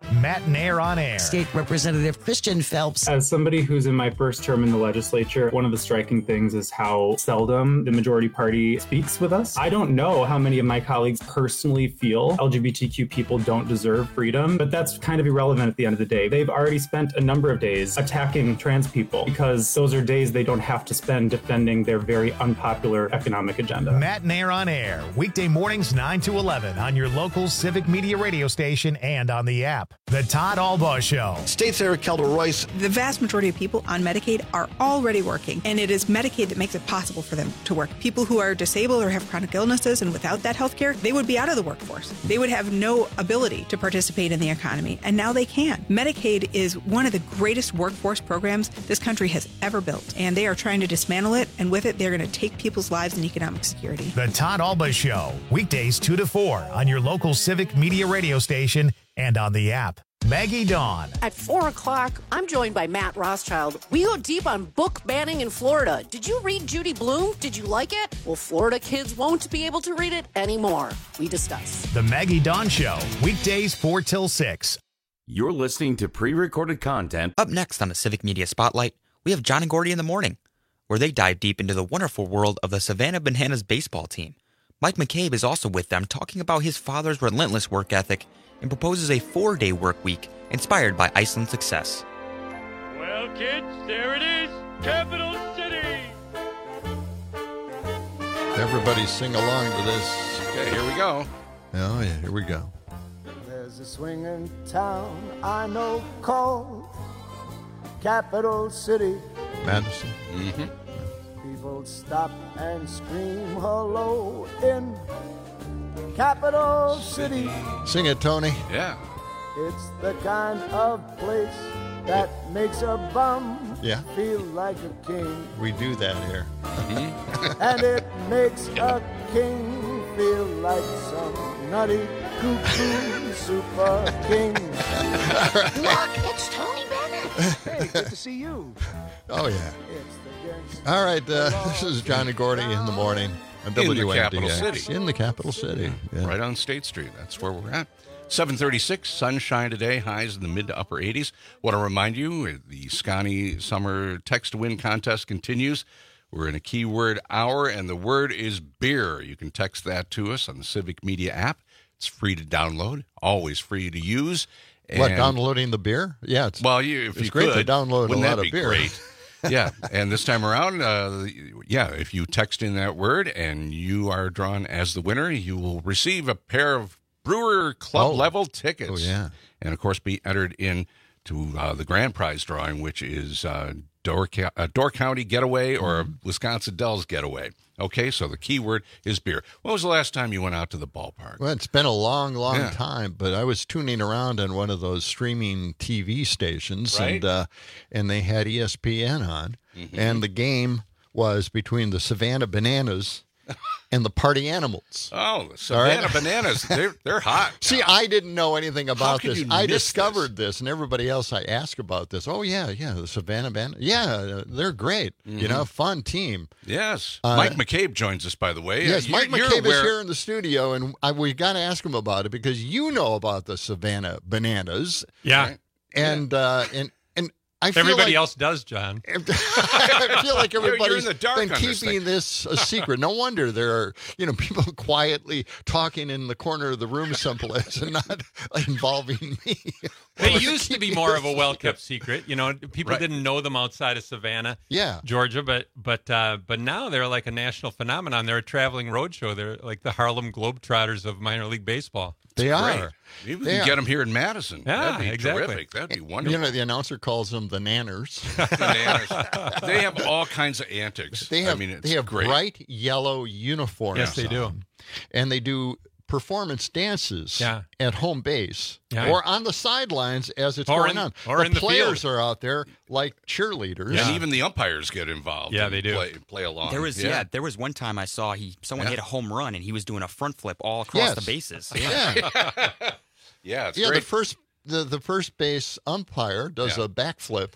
Matt and Air on Air.
State Representative Christian Phelps.
As somebody who's in my first term in the legislature, one of the striking things is how seldom the majority party speaks with us. I don't know how many of my colleagues personally feel L G B T Q people don't deserve freedom, but that's kind of irrelevant at the end of the day. They've already spent a number of days attacking trans people because those are days they don't have to spend defending their very unpopular economic agenda.
Matt and Air on Air, weekday mornings nine to eleven on your local Civic Media radio station and on the app. The Todd Albaugh Show.
States Eric Calder-Royce.
The vast majority of people on Medicaid are already working, and it is Medicaid that makes it possible for them to work. People who are disabled or have chronic illnesses and without that health care, they would be out of the workforce. They would have no ability to participate in the economy, and now they can. Medicaid is one of the greatest workforce programs this country has ever built, and they are trying to dismantle it, and with it, they're going to take people's lives and economic security.
The Todd Albaugh Show, weekdays two to four on your local Civic Media radio station and on the app. Maggie Dawn.
At four o'clock, I'm joined by Matt Rothschild. We go deep on book banning in Florida. Did you read Judy Blume? Did you like it? Well, Florida kids won't be able to read it anymore. We discuss.
The Maggie Dawn Show, weekdays four till six.
You're listening to pre-recorded content.
Up next on the Civic Media Spotlight, we have John and Gordy in the morning, where they dive deep into the wonderful world of the Savannah Bananas baseball team. Mike McCabe is also with them, talking about his father's relentless work ethic and proposes a four-day work week inspired by Iceland's success.
Well, kids, there it is, Capital City!
Everybody sing along to this.
Okay, here we go.
Oh, yeah, here we go.
There's a swinging town I know called Capital City.
Madison.
Mm-hmm. People stop and scream hello in Capital City.
Sing it, Tony.
Yeah.
It's the kind of place that makes a bum
yeah.
feel like a king.
We do that here.
And it makes a king feel like some nutty cuckoo super king.
Look, it's Tony Bennett.
Hey, good to see you.
Oh, yeah. All right, uh, this is John and Gordy in the morning on W
In
N
the
D X.
capital city.
In the capital city. Yeah.
Right on State Street. That's where we're at. seven thirty-six, sunshine today, highs in the mid to upper eighties. Want to remind you, the Scotty Summer Text to Win contest continues. We're in a keyword hour, and the word is beer. You can text that to us on the Civic Media app. It's free to download, always free to use. And
what, downloading the beer? Yeah. It's,
well, you, if
it's
you
great
could,
to download
wouldn't
a lot
that
of
be
beer.
Great? Yeah, and this time around, uh, yeah, if you text in that word and you are drawn as the winner, you will receive a pair of Brewer Club
oh.
level tickets.
Oh, yeah.
And, of course, be entered in to uh, the grand prize drawing, which is uh, Door, uh, Door County Getaway or mm-hmm. Wisconsin Dells Getaway. Okay, so the key word is beer. When was the last time you went out to the ballpark?
Well, it's been a long, long
yeah.
time, but I was tuning around on one of those streaming T V stations,
right.
and uh, and they had E S P N on,
mm-hmm.
and the game was between the Savannah Bananas and the Party Animals.
Oh, the Savannah
right?
Bananas, they're, they're hot.
See, I didn't know anything about
could
this.
you
I
miss
discovered this? this, and everybody else I asked about this. Oh, yeah, yeah, the Savannah Bananas. Yeah, they're great. Mm-hmm. You know, fun team.
Yes.
Uh,
Mike McCabe joins us, by the way.
Yes,
uh,
Mike
you're,
McCabe
you're
is here in the studio, and I, we got to ask him about it because you know about the Savannah Bananas.
Yeah.
Right?
And, yeah. Uh, and, and I feel
Everybody
like,
else does, John.
I feel like everybody's
been
keeping this, this a secret. No wonder there are, you know, people quietly talking in the corner of the room someplace and not involving me.
They used to be more of a well-kept secret. You know, people
Right.
didn't know them outside of Savannah,
Yeah.
Georgia, but but uh, but now they're like a national phenomenon. They're a traveling roadshow. They're like the Harlem Globetrotters of minor league baseball.
They
Great.
are.
Maybe we
They
can
are.
get them here in Madison.
Yeah,
That'd be
exactly.
terrific. That'd be wonderful.
You know, the announcer calls them the Nanners.
Bananas. They have all kinds of antics.
They have
I mean, it's
they have
great.
bright yellow uniforms.
Yes, they do.
on. And they do performance dances
Yeah.
at home base
Yeah.
or on the sidelines as it's
Or
going
in-
on.
or
the
in the
players
field.
are out there like cheerleaders.
And even the umpires get involved.
Yeah,
and
they do.
Play, play along.
There was yeah. there was one time I saw he someone
Yeah.
hit a home run and he was doing a front flip all across
Yes.
the bases.
Yeah.
yeah, it's
Yeah,
great.
the first the, the first base umpire does
Yeah.
a backflip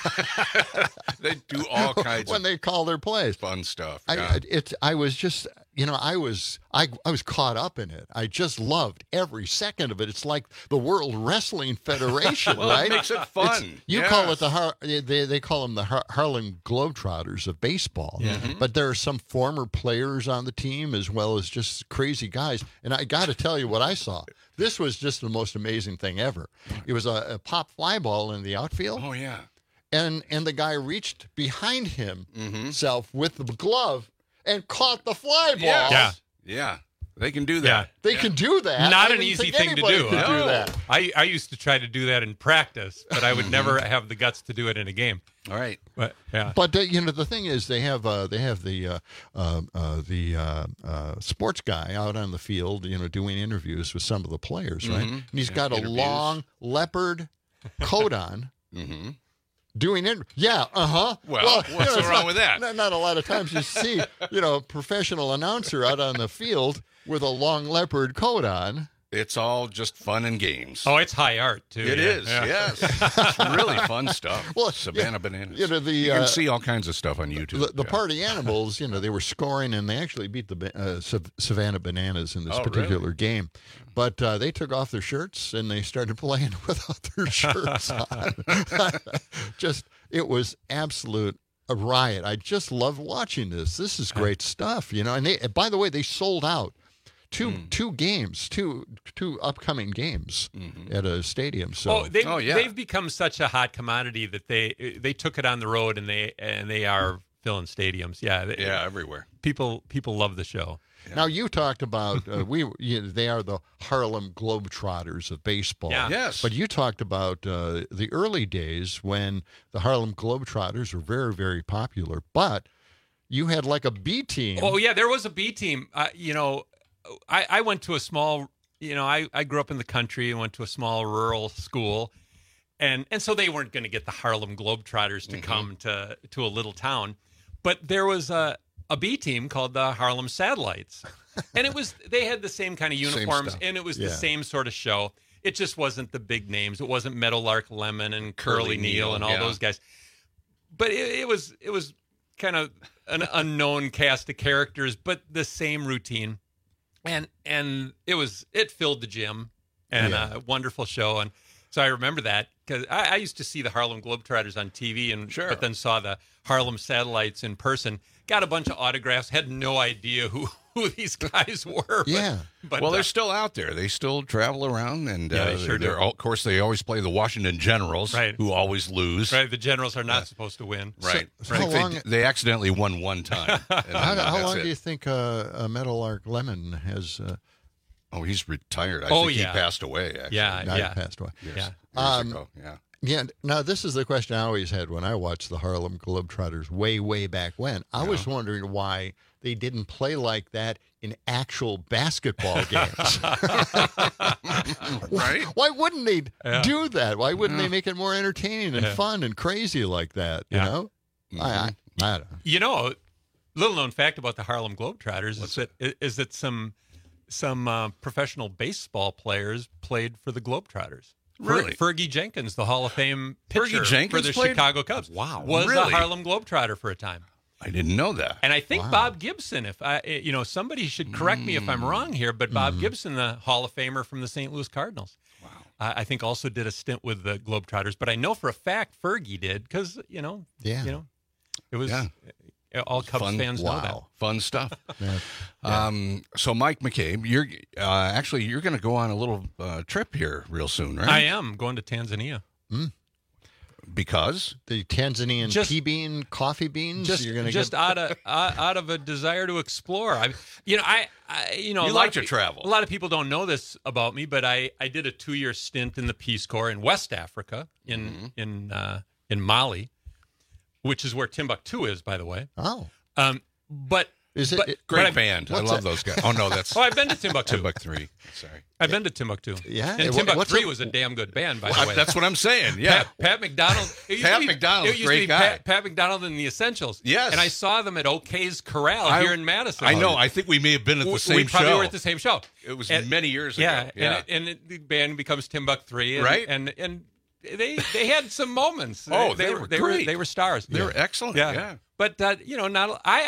They do all kinds
when
of
they call their plays.
fun stuff.
I,
Yeah.
it, I was just,
you know, I was I I was caught up in it. I just loved every second of it. It's like the World Wrestling Federation,
well,
right?
It makes it fun.
It's, you
yes.
call it the Har- they they call them the Har- Harlem Globetrotters of baseball.
Mm-hmm.
But there are some former players on the team as well as just crazy guys. And I got to tell you what I saw. This was just the most amazing thing ever. It was a, a pop fly ball in the outfield.
Oh yeah.
And and the guy reached behind
Mm-hmm.
himself with the glove and caught the fly ball.
Yes.
Yeah.
Yeah. They can do that.
They
yeah.
can do that.
Not
I
an
didn't
easy
think
thing to
anybody
do.
could
No.
do that.
I, I used to try to do that in practice, but I would never have the guts to do it in a game.
All right.
But yeah.
But uh, you know, the thing is, they have uh, they have the uh, uh, uh, the uh, uh, sports guy out on the field, you know, doing interviews with some of the players, right?
Mhm.
And he's
Yeah,
got a
interviews.
long leopard coat on.
Mm-hmm.
Doing it, yeah, uh huh.
Well, what's
you know,
so
it's
wrong
not,
with that?
Not, not a lot of times you see, you know, a professional announcer out on the field with a long leopard coat on.
It's all just fun and games.
Oh, it's high art too.
It
yeah.
is,
Yeah.
yes. It's really fun stuff.
Well,
Savannah
yeah,
Bananas.
you know, the,
you can
uh,
see all kinds of stuff on YouTube.
The, the
yeah.
party animals, you know, they were scoring and they actually beat the uh, Sav- Savannah Bananas in this
Oh,
particular
really?
game. But uh, they took off their shirts and they started playing without their shirts on. Just, it was absolute a riot. I just love watching this. This is great stuff, you know. And they, by the way, they sold out two
Mm.
two games, two two upcoming games
Mm-hmm.
at a stadium. So
Oh, they've,
Oh, yeah.
they've become such a hot commodity that they they took it on the road and they and they are filling stadiums. Yeah, they,
Yeah, everywhere.
People people love the show.
Now you talked about uh, we you, they are the Harlem Globetrotters of baseball.
Yeah.
Yes.
But you talked about uh, the early days when the Harlem Globetrotters were very very popular. But you had like a B team.
Oh yeah, there was a B team. Uh, you know, I, I went to a small. You know, I, I grew up in the country and went to a small rural school, and and so they weren't going to get the Harlem Globetrotters to
Mhm.
come to to a little town, but there was a a B team called the Harlem Satellites, and it was they had the same kind of
Same
uniforms
stuff.
and it was
Yeah.
the same sort of show. It just wasn't the big names. It wasn't Meadowlark Lemon and Curly,
Curly
Neal
Neal,
and all
yeah.
those guys, but it, it was it was kind of an unknown cast of characters, but the same routine. And and it was it filled the gym, and
Yeah.
a wonderful show. And so I remember that because I, I used to see the Harlem Globetrotters on T V, and
Sure.
but then saw the Harlem Satellites in person. Got a bunch of autographs. Had no idea who, who these guys were. but-
Yeah.
but
well,
uh,
they're still out there. They still travel around, and
Yeah,
uh,
they sure
they're,
do.
all- of course, they always play the Washington Generals,
Right.
who always lose.
right. The Generals are not supposed to win.
Right.
So
I
how
think
long-
they, they accidentally won one time. and
How,
then
how
that's
long
it.
do you think uh, uh, Meadowlark Lemon has? Uh,
Oh, he's retired. I
Oh,
think
yeah.
he passed away. Actually.
Yeah,
now he
yeah.
passed away.
years,
Yeah.
years
Um,
ago. Yeah.
Yeah. Now this is the question I always had when I watched the Harlem Globetrotters way, way back when. I was wondering why they didn't play like that in actual basketball games.
Right?
Why wouldn't they
Yeah.
do that? Why wouldn't they make it more entertaining and
Yeah.
fun and crazy like that? You
Yeah.
know, I, I, I don't know.
You know, little known fact about the Harlem Globetrotters is that is that some some uh, professional baseball players played for the Globetrotters. Fer-
Really?
Fergie Jenkins, the Hall of Fame
Fergie
pitcher
Jenkins
for the
played?
Chicago Cubs,
Wow,
was
really?
a Harlem Globetrotter for a time.
I didn't know that.
And I think
Wow.
Bob Gibson, if I, you know, somebody should correct me if I'm wrong here, but Bob
Mm-hmm.
Gibson, the Hall of Famer from the Saint Louis Cardinals,
Wow.
I I think also did a stint with the Globetrotters. But I know for a fact Fergie did because you know,
Yeah.
you know, it was
Yeah.
all Cubs
Fun-
fans know that.
Wow.
Fun stuff.
Yeah.
Um, so, Mike McCabe, you're uh, actually you're going to go on a little uh, trip here real soon, right?
I am going to Tanzania.
Because
The Tanzanian
Just-
pea bean coffee beans.
Just,
You're gonna
just
get,
out of uh, out of a desire to explore. I, you know, I, I you know,
You
a lot
like
of
to
pe-
travel.
A lot of people don't know this about me, but I, I did a two year stint in the Peace Corps in West Africa, in
Mm-hmm.
in uh, in Mali, which is where Timbuktu is, by the way.
oh,
Um, but
is it?
but,
it-
but
great
I've-
band. I
what's
love
that?
those guys. Oh no, that's
Oh, I've been to Timbuktu.
Timbuktu three. Sorry,
I've been to Timbuktu.
Yeah,
and
wha-
Timbuktu
what's
three
it-
was a damn good band, by the
I-
way.
that's what I'm saying. Yeah,
Pat, Pat McDonald. It used
Pat
to be,
McDonald's
it used
great
to be
guy.
Pat, Pat McDonald and the Essentials.
Yes.
And I saw them at O'Kay's Corral
I-
here in Madison.
I know. I think we may have been at the
we,
same
we probably
show.
were at the same show.
It was
And-
many years
yeah,
ago. Yeah,
and, it, and it, the band becomes Timbuktu three, and,
Right.
And and they they had some moments.
Oh, they were
they
great.
were they were stars.
they were excellent.
Yeah.
Yeah.
But uh, you know, not I I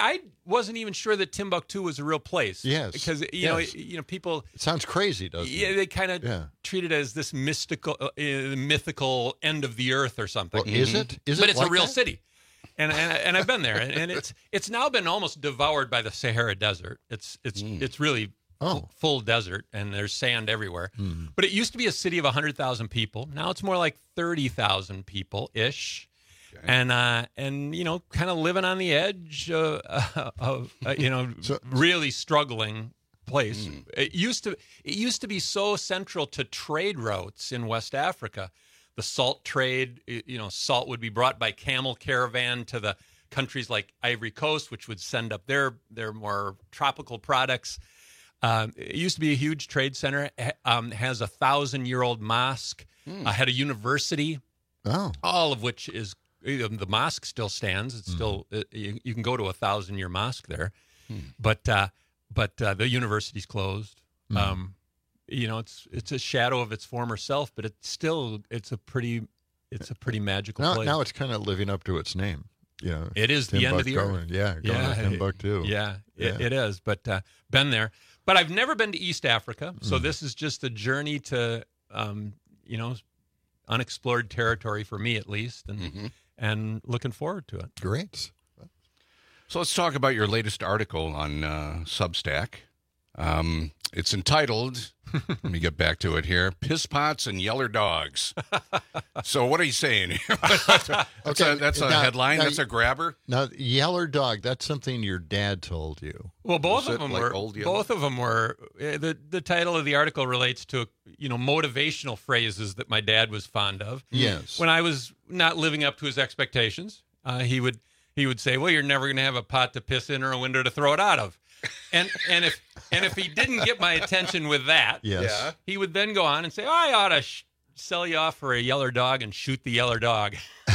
wasn't even sure that Timbuktu was a real place.
Yes.
Because, you
yes.
know, you know, people.
It sounds crazy, doesn't
yeah,
it?
they kind of
Yeah.
treat it as this mystical, uh, mythical end of the earth or something.
Well, is it? Is
but
it
it's
like
a real
that?
city. And, and and I've been there, and, and it's it's now been almost devoured by the Sahara Desert. It's it's it's really
Oh.
full desert, and there's sand everywhere.
Hmm.
But it used to be a city of one hundred thousand people. Now it's more like thirty thousand people ish. And uh, and you know, kind of living on the edge uh, of uh, you know, really struggling place.
Hmm.
It used to it used to be so central to trade routes in West Africa. The salt trade, you know, salt would be brought by camel caravan to the countries like Ivory Coast, which would send up their their more tropical products. Um, it used to be a huge trade center. Ha- Um, has a thousand-year-old mosque.
Hmm.
Uh, had a university.
Oh,
all of which is you know, the mosque still stands. It's still uh, you, you can go to a thousand-year mosque there,
Hmm.
but uh, but uh, the university's closed.
Hmm.
Um, you know, it's it's a shadow of its former self, but it's still it's a pretty it's a pretty magical
Now,
place.
now it's kind of living up to its name. You know,
It is the end of the
Timbuktu.
earth.
Yeah, going
yeah,
to Timbuktu.
Yeah,
Yeah.
It, it is. But uh, been there. But I've never been to East Africa, so
Mm.
this is just a journey to, um, you know, unexplored territory for me at least, and
Mm-hmm.
and looking forward to it.
Great.
So let's talk about your latest article on uh, Substack. Um, it's entitled, let me get back to it here, Piss Pots and Yeller Dogs. So what are you saying? that's a, that's a, that's a
now-
headline?
now-
That's a grabber?
Now, Yeller Dog, that's something your dad told you.
Well, both
Was
of
it
them
like
were.
Old Yeller?
Both of them were. uh, the The title of the article relates to you know motivational phrases that my dad was fond of.
Yes.
When I was not living up to his expectations, uh, he would he would say, "Well, you're never going to have a pot to piss in or a window to throw it out of." And and if and if he didn't get my attention with that,
Yes. Yeah.
he would then go on and say, oh, "I ought to sh- sell you off for a yeller dog and shoot the yeller dog."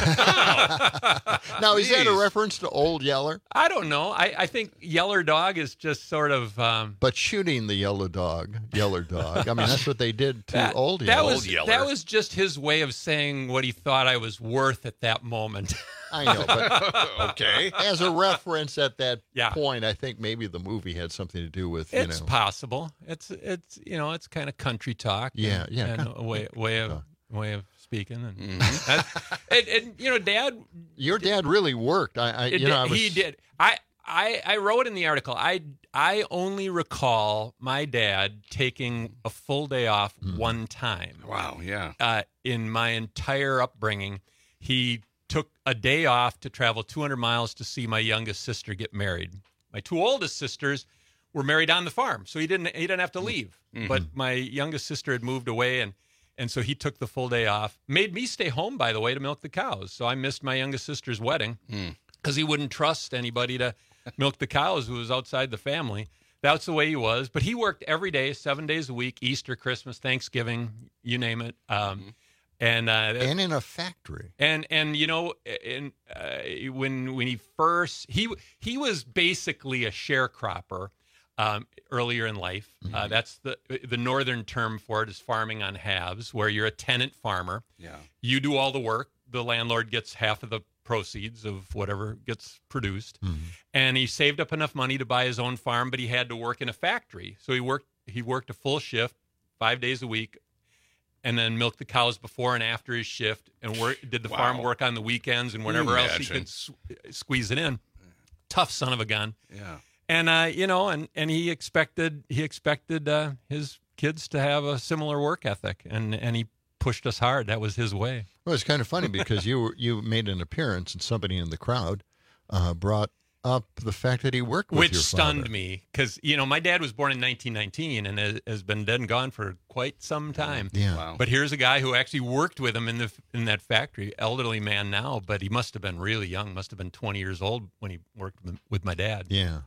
Now, is that a
Jeez.
reference to Old Yeller?
I don't know. I, I think yeller dog is just sort of. Um,
But shooting the yellow dog, Yeller Dog, I mean, that's what they did to
that,
Old
that
Yeller.
was that was just his way of saying what he thought I was worth at that moment.
I know, but
okay.
As a reference at that
Yeah.
point, I think maybe the movie had something to do with, you
It's
know.
possible. It's it's you know it's kind of country talk.
Yeah,
and,
yeah,
and
kind-
a way way of way of speaking, and,
Mm-hmm.
that- and, and you know, Dad.
Your dad really worked. I, I
it
you know, I
did-
was,
he did. I. I, I wrote in the article, I, I only recall my dad taking a full day off
Mm.
one time.
Wow, yeah.
Uh, in my entire upbringing, he took a day off to travel two hundred miles to see my youngest sister get married. My two oldest sisters were married on the farm, so he didn't he didn't have to leave.
Mhm.
But my youngest sister had moved away, and and so he took the full day off. Made me stay home, by the way, to milk the cows. So I missed my youngest sister's wedding because he wouldn't trust anybody to milk the cows who was outside the family. That's the way he was. But he worked every day, seven days a week, Easter, Christmas, Thanksgiving, you name it. Um, And uh,
and in a factory.
and and you know, in, uh, when when he first he he was basically a sharecropper um, earlier in life. Uh, that's the the northern term for it is farming on halves, where you're a tenant farmer.
Yeah.
You do all the work. The landlord gets half of the proceeds of whatever gets produced. And he saved up enough money to buy his own farm, but he had to work in a factory. So he worked he worked a full shift, five days a week, and then milked the cows before and after his shift, and work, did the
Wow.
farm work on the weekends and
Can you
whenever else he
imagine?
could s- squeeze it in. Tough son of a gun.
Yeah.
And uh, you know, and and he expected he expected uh, his kids to have a similar work ethic, and and he pushed us hard. That was his way.
Well, it's kind of funny because you were, you made an appearance and somebody in the crowd uh, brought up the fact that he worked with
Which
your
stunned
father.
me because, you know, my dad was born in nineteen nineteen and has- has been dead and gone for quite some time.
Yeah.
Wow.
But here's a guy who actually worked with him in the in that factory, elderly man now, but he must have been really young, must have been twenty years old when he worked with- with my dad.
Yeah.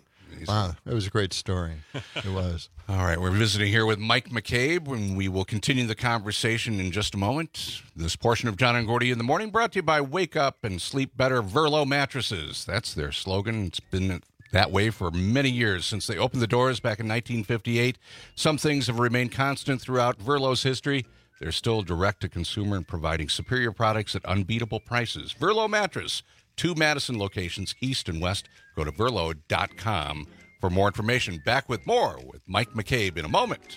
Wow, it was a great story. It was.
All right, we're visiting here with Mike McCabe, and we will continue the conversation in just a moment. This portion of John and Gordy in the Morning brought to you by Wake Up and Sleep Better Verlo Mattresses. That's their slogan. It's been that way for many years since they opened the doors back in nineteen fifty-eight. Some things have remained constant throughout Verlo's history. They're still direct to consumer and providing superior products at unbeatable prices. Verlo Mattress, Two Madison locations, east and west. Go to Verlo dot com for more information. Back with more with Mike McCabe in a moment.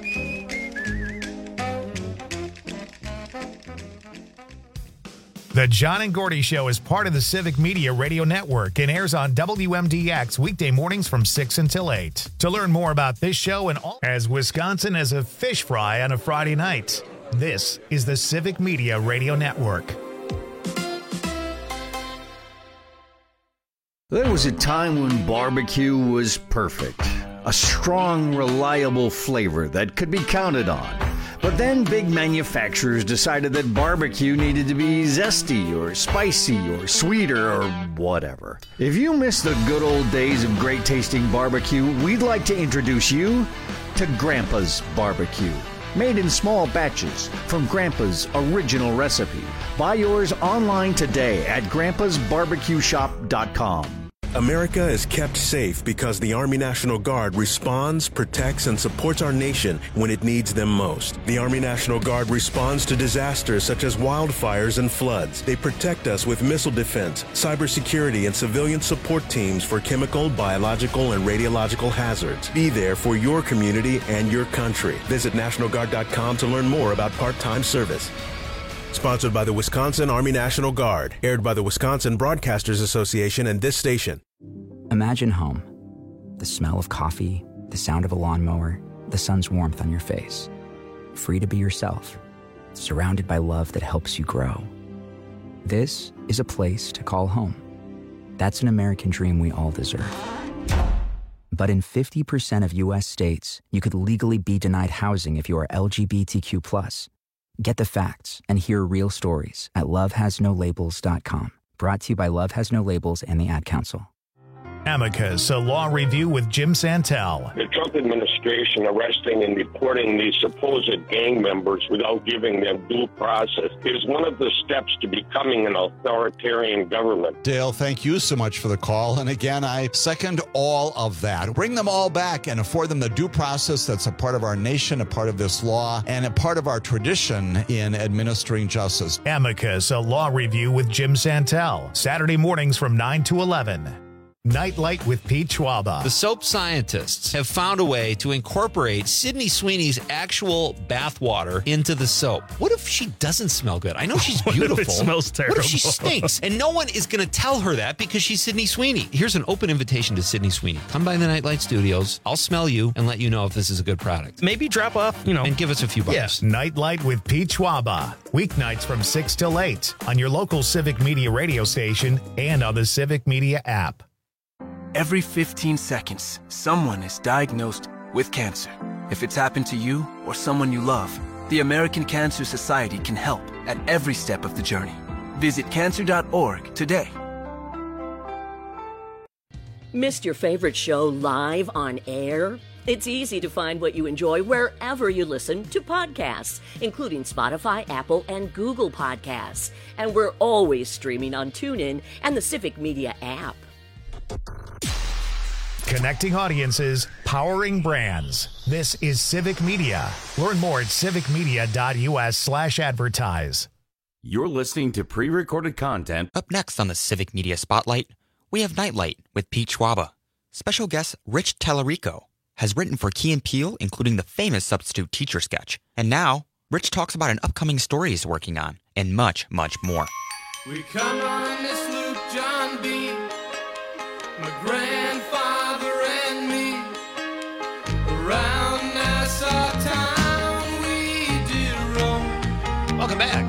The John and Gordy Show is part of the Civic Media Radio Network and airs on W M D X weekday mornings from six until eight. To learn more about this show and all, as Wisconsin has a fish fry on a Friday night, this is the Civic Media Radio Network.
There was a time when barbecue was perfect. A strong, reliable flavor that could be counted on. But then big manufacturers decided that barbecue needed to be zesty or spicy or sweeter or whatever. If you miss the good old days of great tasting barbecue, we'd like to introduce you to Grandpa's Barbecue. Made in small batches from Grandpa's original recipe. Buy yours online today at grandpas barbecue shop dot com.
America is kept safe because the Army National Guard responds, protects, and supports our nation when it needs them most. The Army National Guard responds to disasters such as wildfires and floods. They protect us with missile defense, cybersecurity, and civilian support teams for chemical, biological, and radiological hazards. Be there for your community and your country. Visit National Guard dot com to learn more about part-time service. Sponsored by the Wisconsin Army National Guard. Aired by the Wisconsin Broadcasters Association and this station.
Imagine home. The smell of coffee, the sound of a lawnmower, the sun's warmth on your face. Free to be yourself. Surrounded by love that helps you grow. This is a place to call home. That's an American dream we all deserve. But in fifty percent of U S states, you could legally be denied housing if you are L G B T Q plus. Get the facts and hear real stories at love has no labels dot com. Brought to you by Love Has No Labels and the Ad Council.
Amicus, a law review with Jim Santel.
The Trump administration arresting and deporting these supposed gang members without giving them due process is one of the steps to becoming an authoritarian government.
Dale, thank you so much for the call. And again, I second all of that. Bring them all back and afford them the due process that's a part of our nation, a part of this law, and a part of our tradition in administering justice.
Amicus, a law review with Jim Santel. Saturday mornings from nine to eleven. Nightlight with Pete Schwaba.
The soap scientists have found a way to incorporate Sydney Sweeney's actual bath water into the soap. What if she doesn't smell good? I know she's
What if
beautiful.
it smells terrible?
What if she stinks? And no one is going to tell her that because she's Sydney Sweeney. Here's an open invitation to Sydney Sweeney. Come by the Nightlight Studios. I'll smell you and let you know if this is a good product.
Maybe drop off, you know.
And give us a few bucks.
Yes. Nightlight with Pete Schwaba. Weeknights from six till eight on your local Civic Media radio station and on the Civic Media app.
Every fifteen seconds, someone is diagnosed with cancer. If it's happened to you or someone you love, the American Cancer Society can help at every step of the journey. Visit cancer dot org today.
Missed your favorite show live on air? It's easy to find what you enjoy wherever you listen to podcasts, including Spotify, Apple, and Google Podcasts. And we're always streaming on TuneIn and the Civic Media app.
Connecting audiences, powering brands. This is Civic Media. Learn more at civic media dot u s slash advertise.
You're listening to pre-recorded content.
Up next on the Civic Media Spotlight, we have Nightlight with Pete Schwaba. Special guest Rich Tallarico has written for Key and Peele, including the famous Substitute Teacher sketch. And now, Rich talks about an upcoming story he's working on, and much, much more.
We come on this Luke John B. My grandfather and me, around Nassau town we did roam.
Welcome back.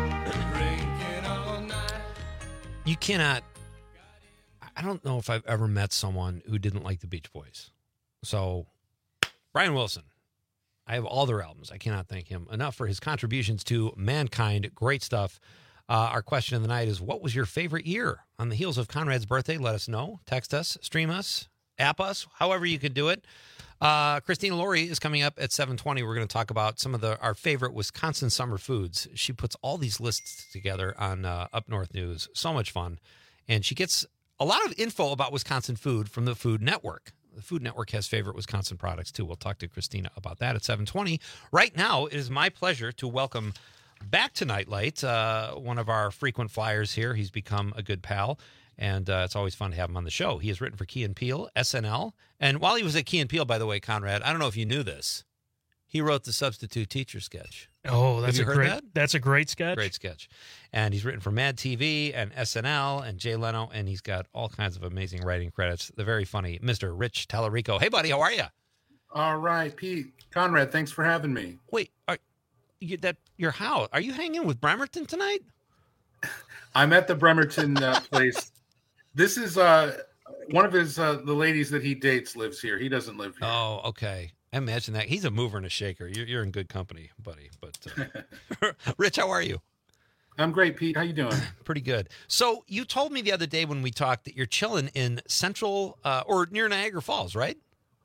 You cannot, I don't know if I've ever met someone who didn't like the Beach Boys. So, Brian Wilson, I have all their albums. I cannot thank him enough for his contributions to mankind. Great stuff. Uh, our question of the night is, what was your favorite year? On the heels of Conrad's birthday, let us know. Text us, stream us, app us, however you could do it. Uh, Christina Laurie is coming up at seven twenty. We're going to talk about some of the our favorite Wisconsin summer foods. She puts all these lists together on uh, Up North News. So much fun. And she gets a lot of info about Wisconsin food from the Food Network. The Food Network has favorite Wisconsin products, too. We'll talk to Christina about that at seven twenty. Right now, it is my pleasure to welcome back to Nightlight, uh, one of our frequent flyers here. He's become a good pal, and uh, it's always fun to have him on the show. He has written for Key and Peele, S N L, and while he was at Key and Peele, by the way, Conrad, I don't know if you knew this, he wrote the Substitute Teacher sketch.
Oh, that's
Have you
a
heard
great.
that?
That's a great sketch.
Great sketch. And he's written for Mad T V and S N L and Jay Leno, and he's got all kinds of amazing writing credits. The very funny Mister Rich Tallarico. Hey, buddy, how are you?
All right, Pete. Conrad, thanks for having me.
Wait, are you that your house? Are you hanging with Bremerton tonight?
I'm at the Bremerton uh, place. This is uh, one of his uh, the ladies that he dates lives here. He doesn't live here.
Oh, okay. I imagine that. He's a mover and a shaker. You're, you're in good company, buddy. But uh, Rich, how are you?
I'm great, Pete. How you doing?
Pretty good. So you told me the other day when we talked that you're chilling in Central uh, or near Niagara Falls, right?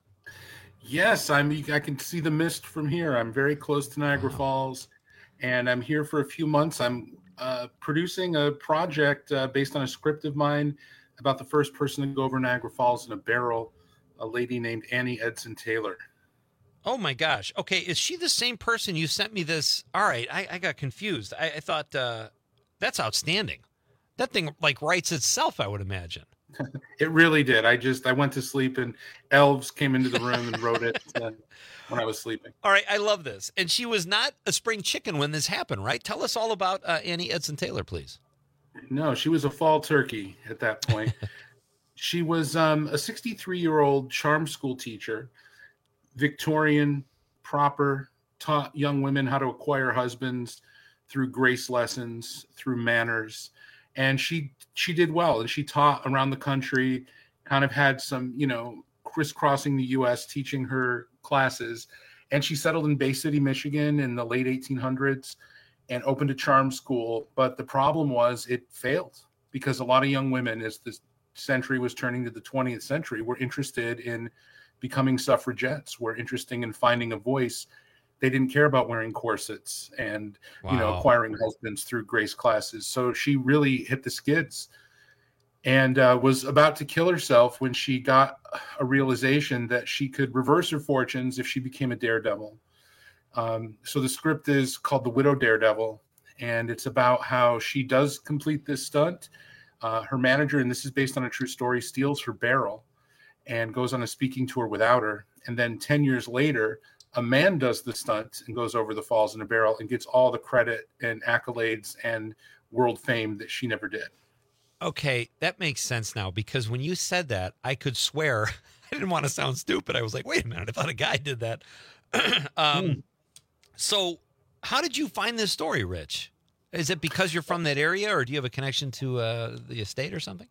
Yes, I'm. I can see the mist from here. I'm very close to Niagara
Wow.
Falls, and I'm here for a few months. I'm uh, producing a project uh, based on a script of mine about the first person to go over Niagara Falls in a barrel, a lady named Annie Edson Taylor.
Oh my gosh. Okay, is she the same person you sent me this? All right, I, I got confused. I, I thought uh, that's outstanding. That thing like writes itself, I would imagine.
It really did. I just I went to sleep and elves came into the room and wrote it uh, when I was sleeping.
All right, I love this. And she was not a spring chicken when this happened, right? Tell us all about uh, Annie Edson Taylor, please.
No, she was a fall turkey at that point. She was um, a sixty-three-year-old charm school teacher, Victorian, proper, taught young women how to acquire husbands through grace lessons, through manners. And she she did well, and she taught around the country, kind of had some, you know, crisscrossing the U S teaching her classes. And she settled in Bay City, Michigan in the late eighteen hundreds and opened a charm school. But the problem was it failed because a lot of young women, as the century was turning to the twentieth century, were interested in becoming suffragettes, were interested in finding a voice. They didn't care about wearing corsets and, wow. you know, acquiring husbands through grace classes. So she really hit the skids and uh, was about to kill herself when she got a realization that she could reverse her fortunes if she became a daredevil. Um, so the script is called The Widow Daredevil, and it's about how she does complete this stunt. Uh, her manager, and this is based on a true story, steals her barrel and goes on a speaking tour without her. And then ten years later, a man does the stunt and goes over the falls in a barrel and gets all the credit and accolades and world fame that she never did.
Okay, that makes sense now, because when you said that, I could swear, I didn't want to sound stupid. I was like, wait a minute, I thought a guy did that. um, mm. So how did you find this story, Rich? Is it because you're from that area, or do you have a connection to uh, the estate or something?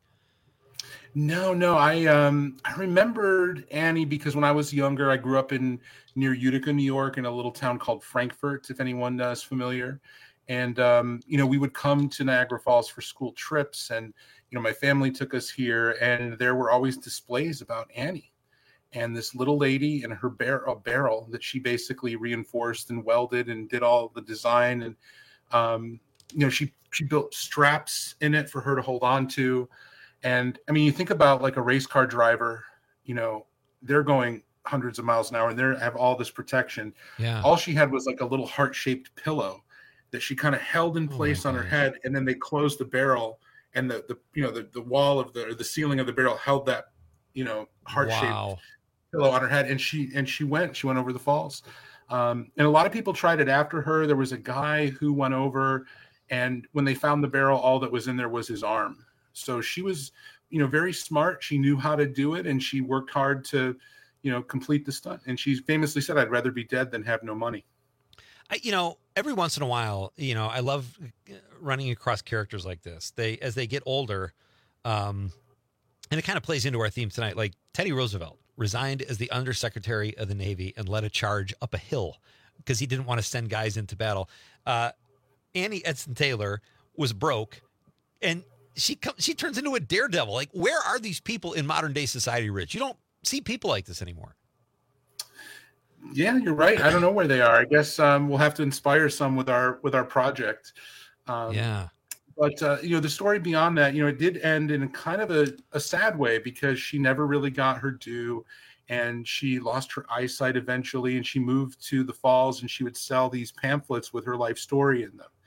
No, no. I um I remembered Annie because when I was younger, I grew up in near Utica, New York, in a little town called Frankfort, if anyone is familiar. And um, you know, we would come to Niagara Falls for school trips, and you know, my family took us here, and there were always displays about Annie and this little lady and her bar- a barrel that she basically reinforced and welded and did all the design. And um, you know, she she built straps in it for her to hold on to. And I mean, you think about like a race car driver, you know, they're going hundreds of miles an hour and they have all this protection.
Yeah.
All she had was like a little heart-shaped pillow that she kind of held in place oh on her head. And then they closed the barrel, and the, the you know, the, the wall of the, or the ceiling of the barrel held that, you know, heart-shaped wow. pillow on her head. And she, and she went, she went over the falls. Um, and a lot of people tried it after her. There was a guy who went over, and when they found the barrel, all that was in there was his arm. So she was, you know, very smart. She knew how to do it, and she worked hard to, you know, complete the stunt. And she famously said, "I'd rather be dead than have no money."
I, you know, every once in a while, you know, I love running across characters like this. They, as they get older, um, and it kind of plays into our theme tonight. Like Teddy Roosevelt resigned as the Undersecretary of the Navy and led a charge up a hill because he didn't want to send guys into battle. Uh, Annie Edson Taylor was broke, and She comes. She turns into a daredevil. Like, where are these people in modern day society, Rich? You don't see people like this anymore.
Yeah, you're right. I don't know where they are. I guess um, we'll have to inspire some with our with our project. Um,
yeah.
But uh, you know, the story beyond that, you know, it did end in a kind of a, a sad way because she never really got her due, and she lost her eyesight eventually. And she moved to the falls, and she would sell these pamphlets with her life story in them.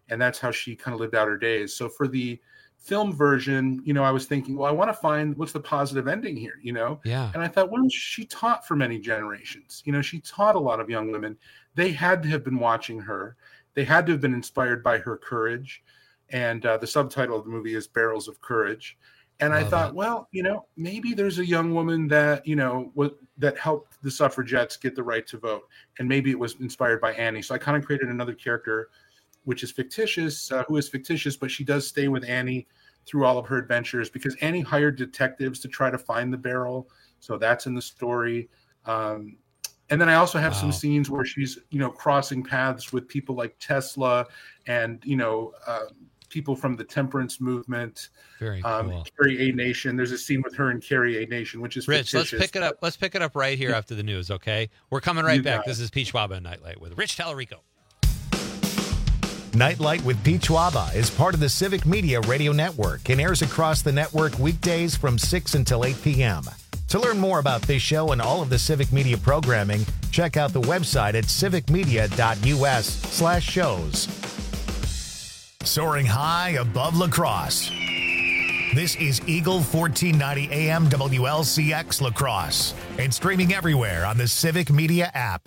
and that's how she kind of lived out her days. So for the film version, you know, I was thinking, well, I want to find what's the positive ending here, you know?
Yeah.
And I thought, well, she taught for many generations. You know, she taught a lot of young women. They had to have been watching her. They had to have been inspired by her courage. And uh, the subtitle of the movie is Barrels of Courage. And I thought, well, you know, maybe there's a young woman that, you know, w- that helped the suffragettes get the right to vote. And maybe it was inspired by Annie. So I kind of created another character, which is fictitious, uh, who is fictitious, but she does stay with Annie through all of her adventures because Annie hired detectives to try to find the barrel. So that's in the story. Um, and then I also have wow. some scenes where she's, you know, crossing paths with people like Tesla and, you know, uh, people from the temperance movement.
Very
um,
cool.
Carrie A Nation. There's a scene with her in Carrie A Nation, which is
Rich.
fictitious.
Let's pick it up. Let's pick it up right here after the news. Okay, we're coming right
You
back.
got it.
This is Pete Schwaba and Nightlight with Rich Tallarico.
Nightlight with Pete Schwaba is part of the Civic Media Radio Network and airs across the network weekdays from six until eight p.m. To learn more about this show and all of the Civic Media programming, check out the website at civicmedia.us slash shows. Soaring high above La Crosse. This is Eagle fourteen ninety A M W L C X La Crosse and streaming everywhere on the Civic Media app.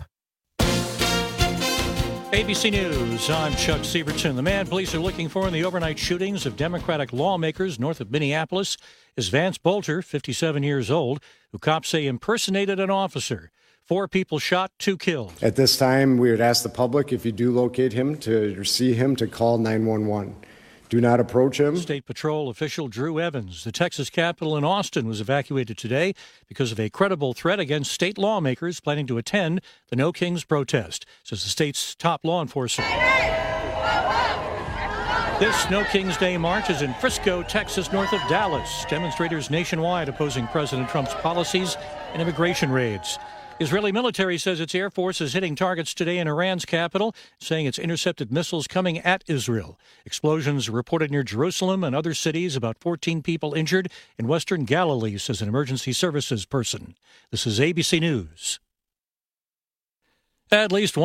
A B C News, I'm Chuck Severson. The man police are looking for in the overnight shootings of Democratic lawmakers north of Minneapolis is Vance Bolter, fifty-seven years old, who cops say impersonated an officer. Four people shot, two killed.
At this time, we would ask the public, if you do locate him to see him, to call nine one one. Do not approach him.
State Patrol official Drew Evans. The Texas Capitol in Austin was evacuated today because of a credible threat against state lawmakers planning to attend the No Kings protest, says the state's top law enforcement. This No Kings Day march is in Frisco, Texas, north of Dallas. Demonstrators nationwide opposing President Trump's policies and immigration raids. Israeli military says its air force is hitting targets today in Iran's capital, saying it's intercepted missiles coming at Israel. Explosions reported near Jerusalem and other cities, about fourteen people injured in western Galilee, says an emergency services person. This is A B C News. At least one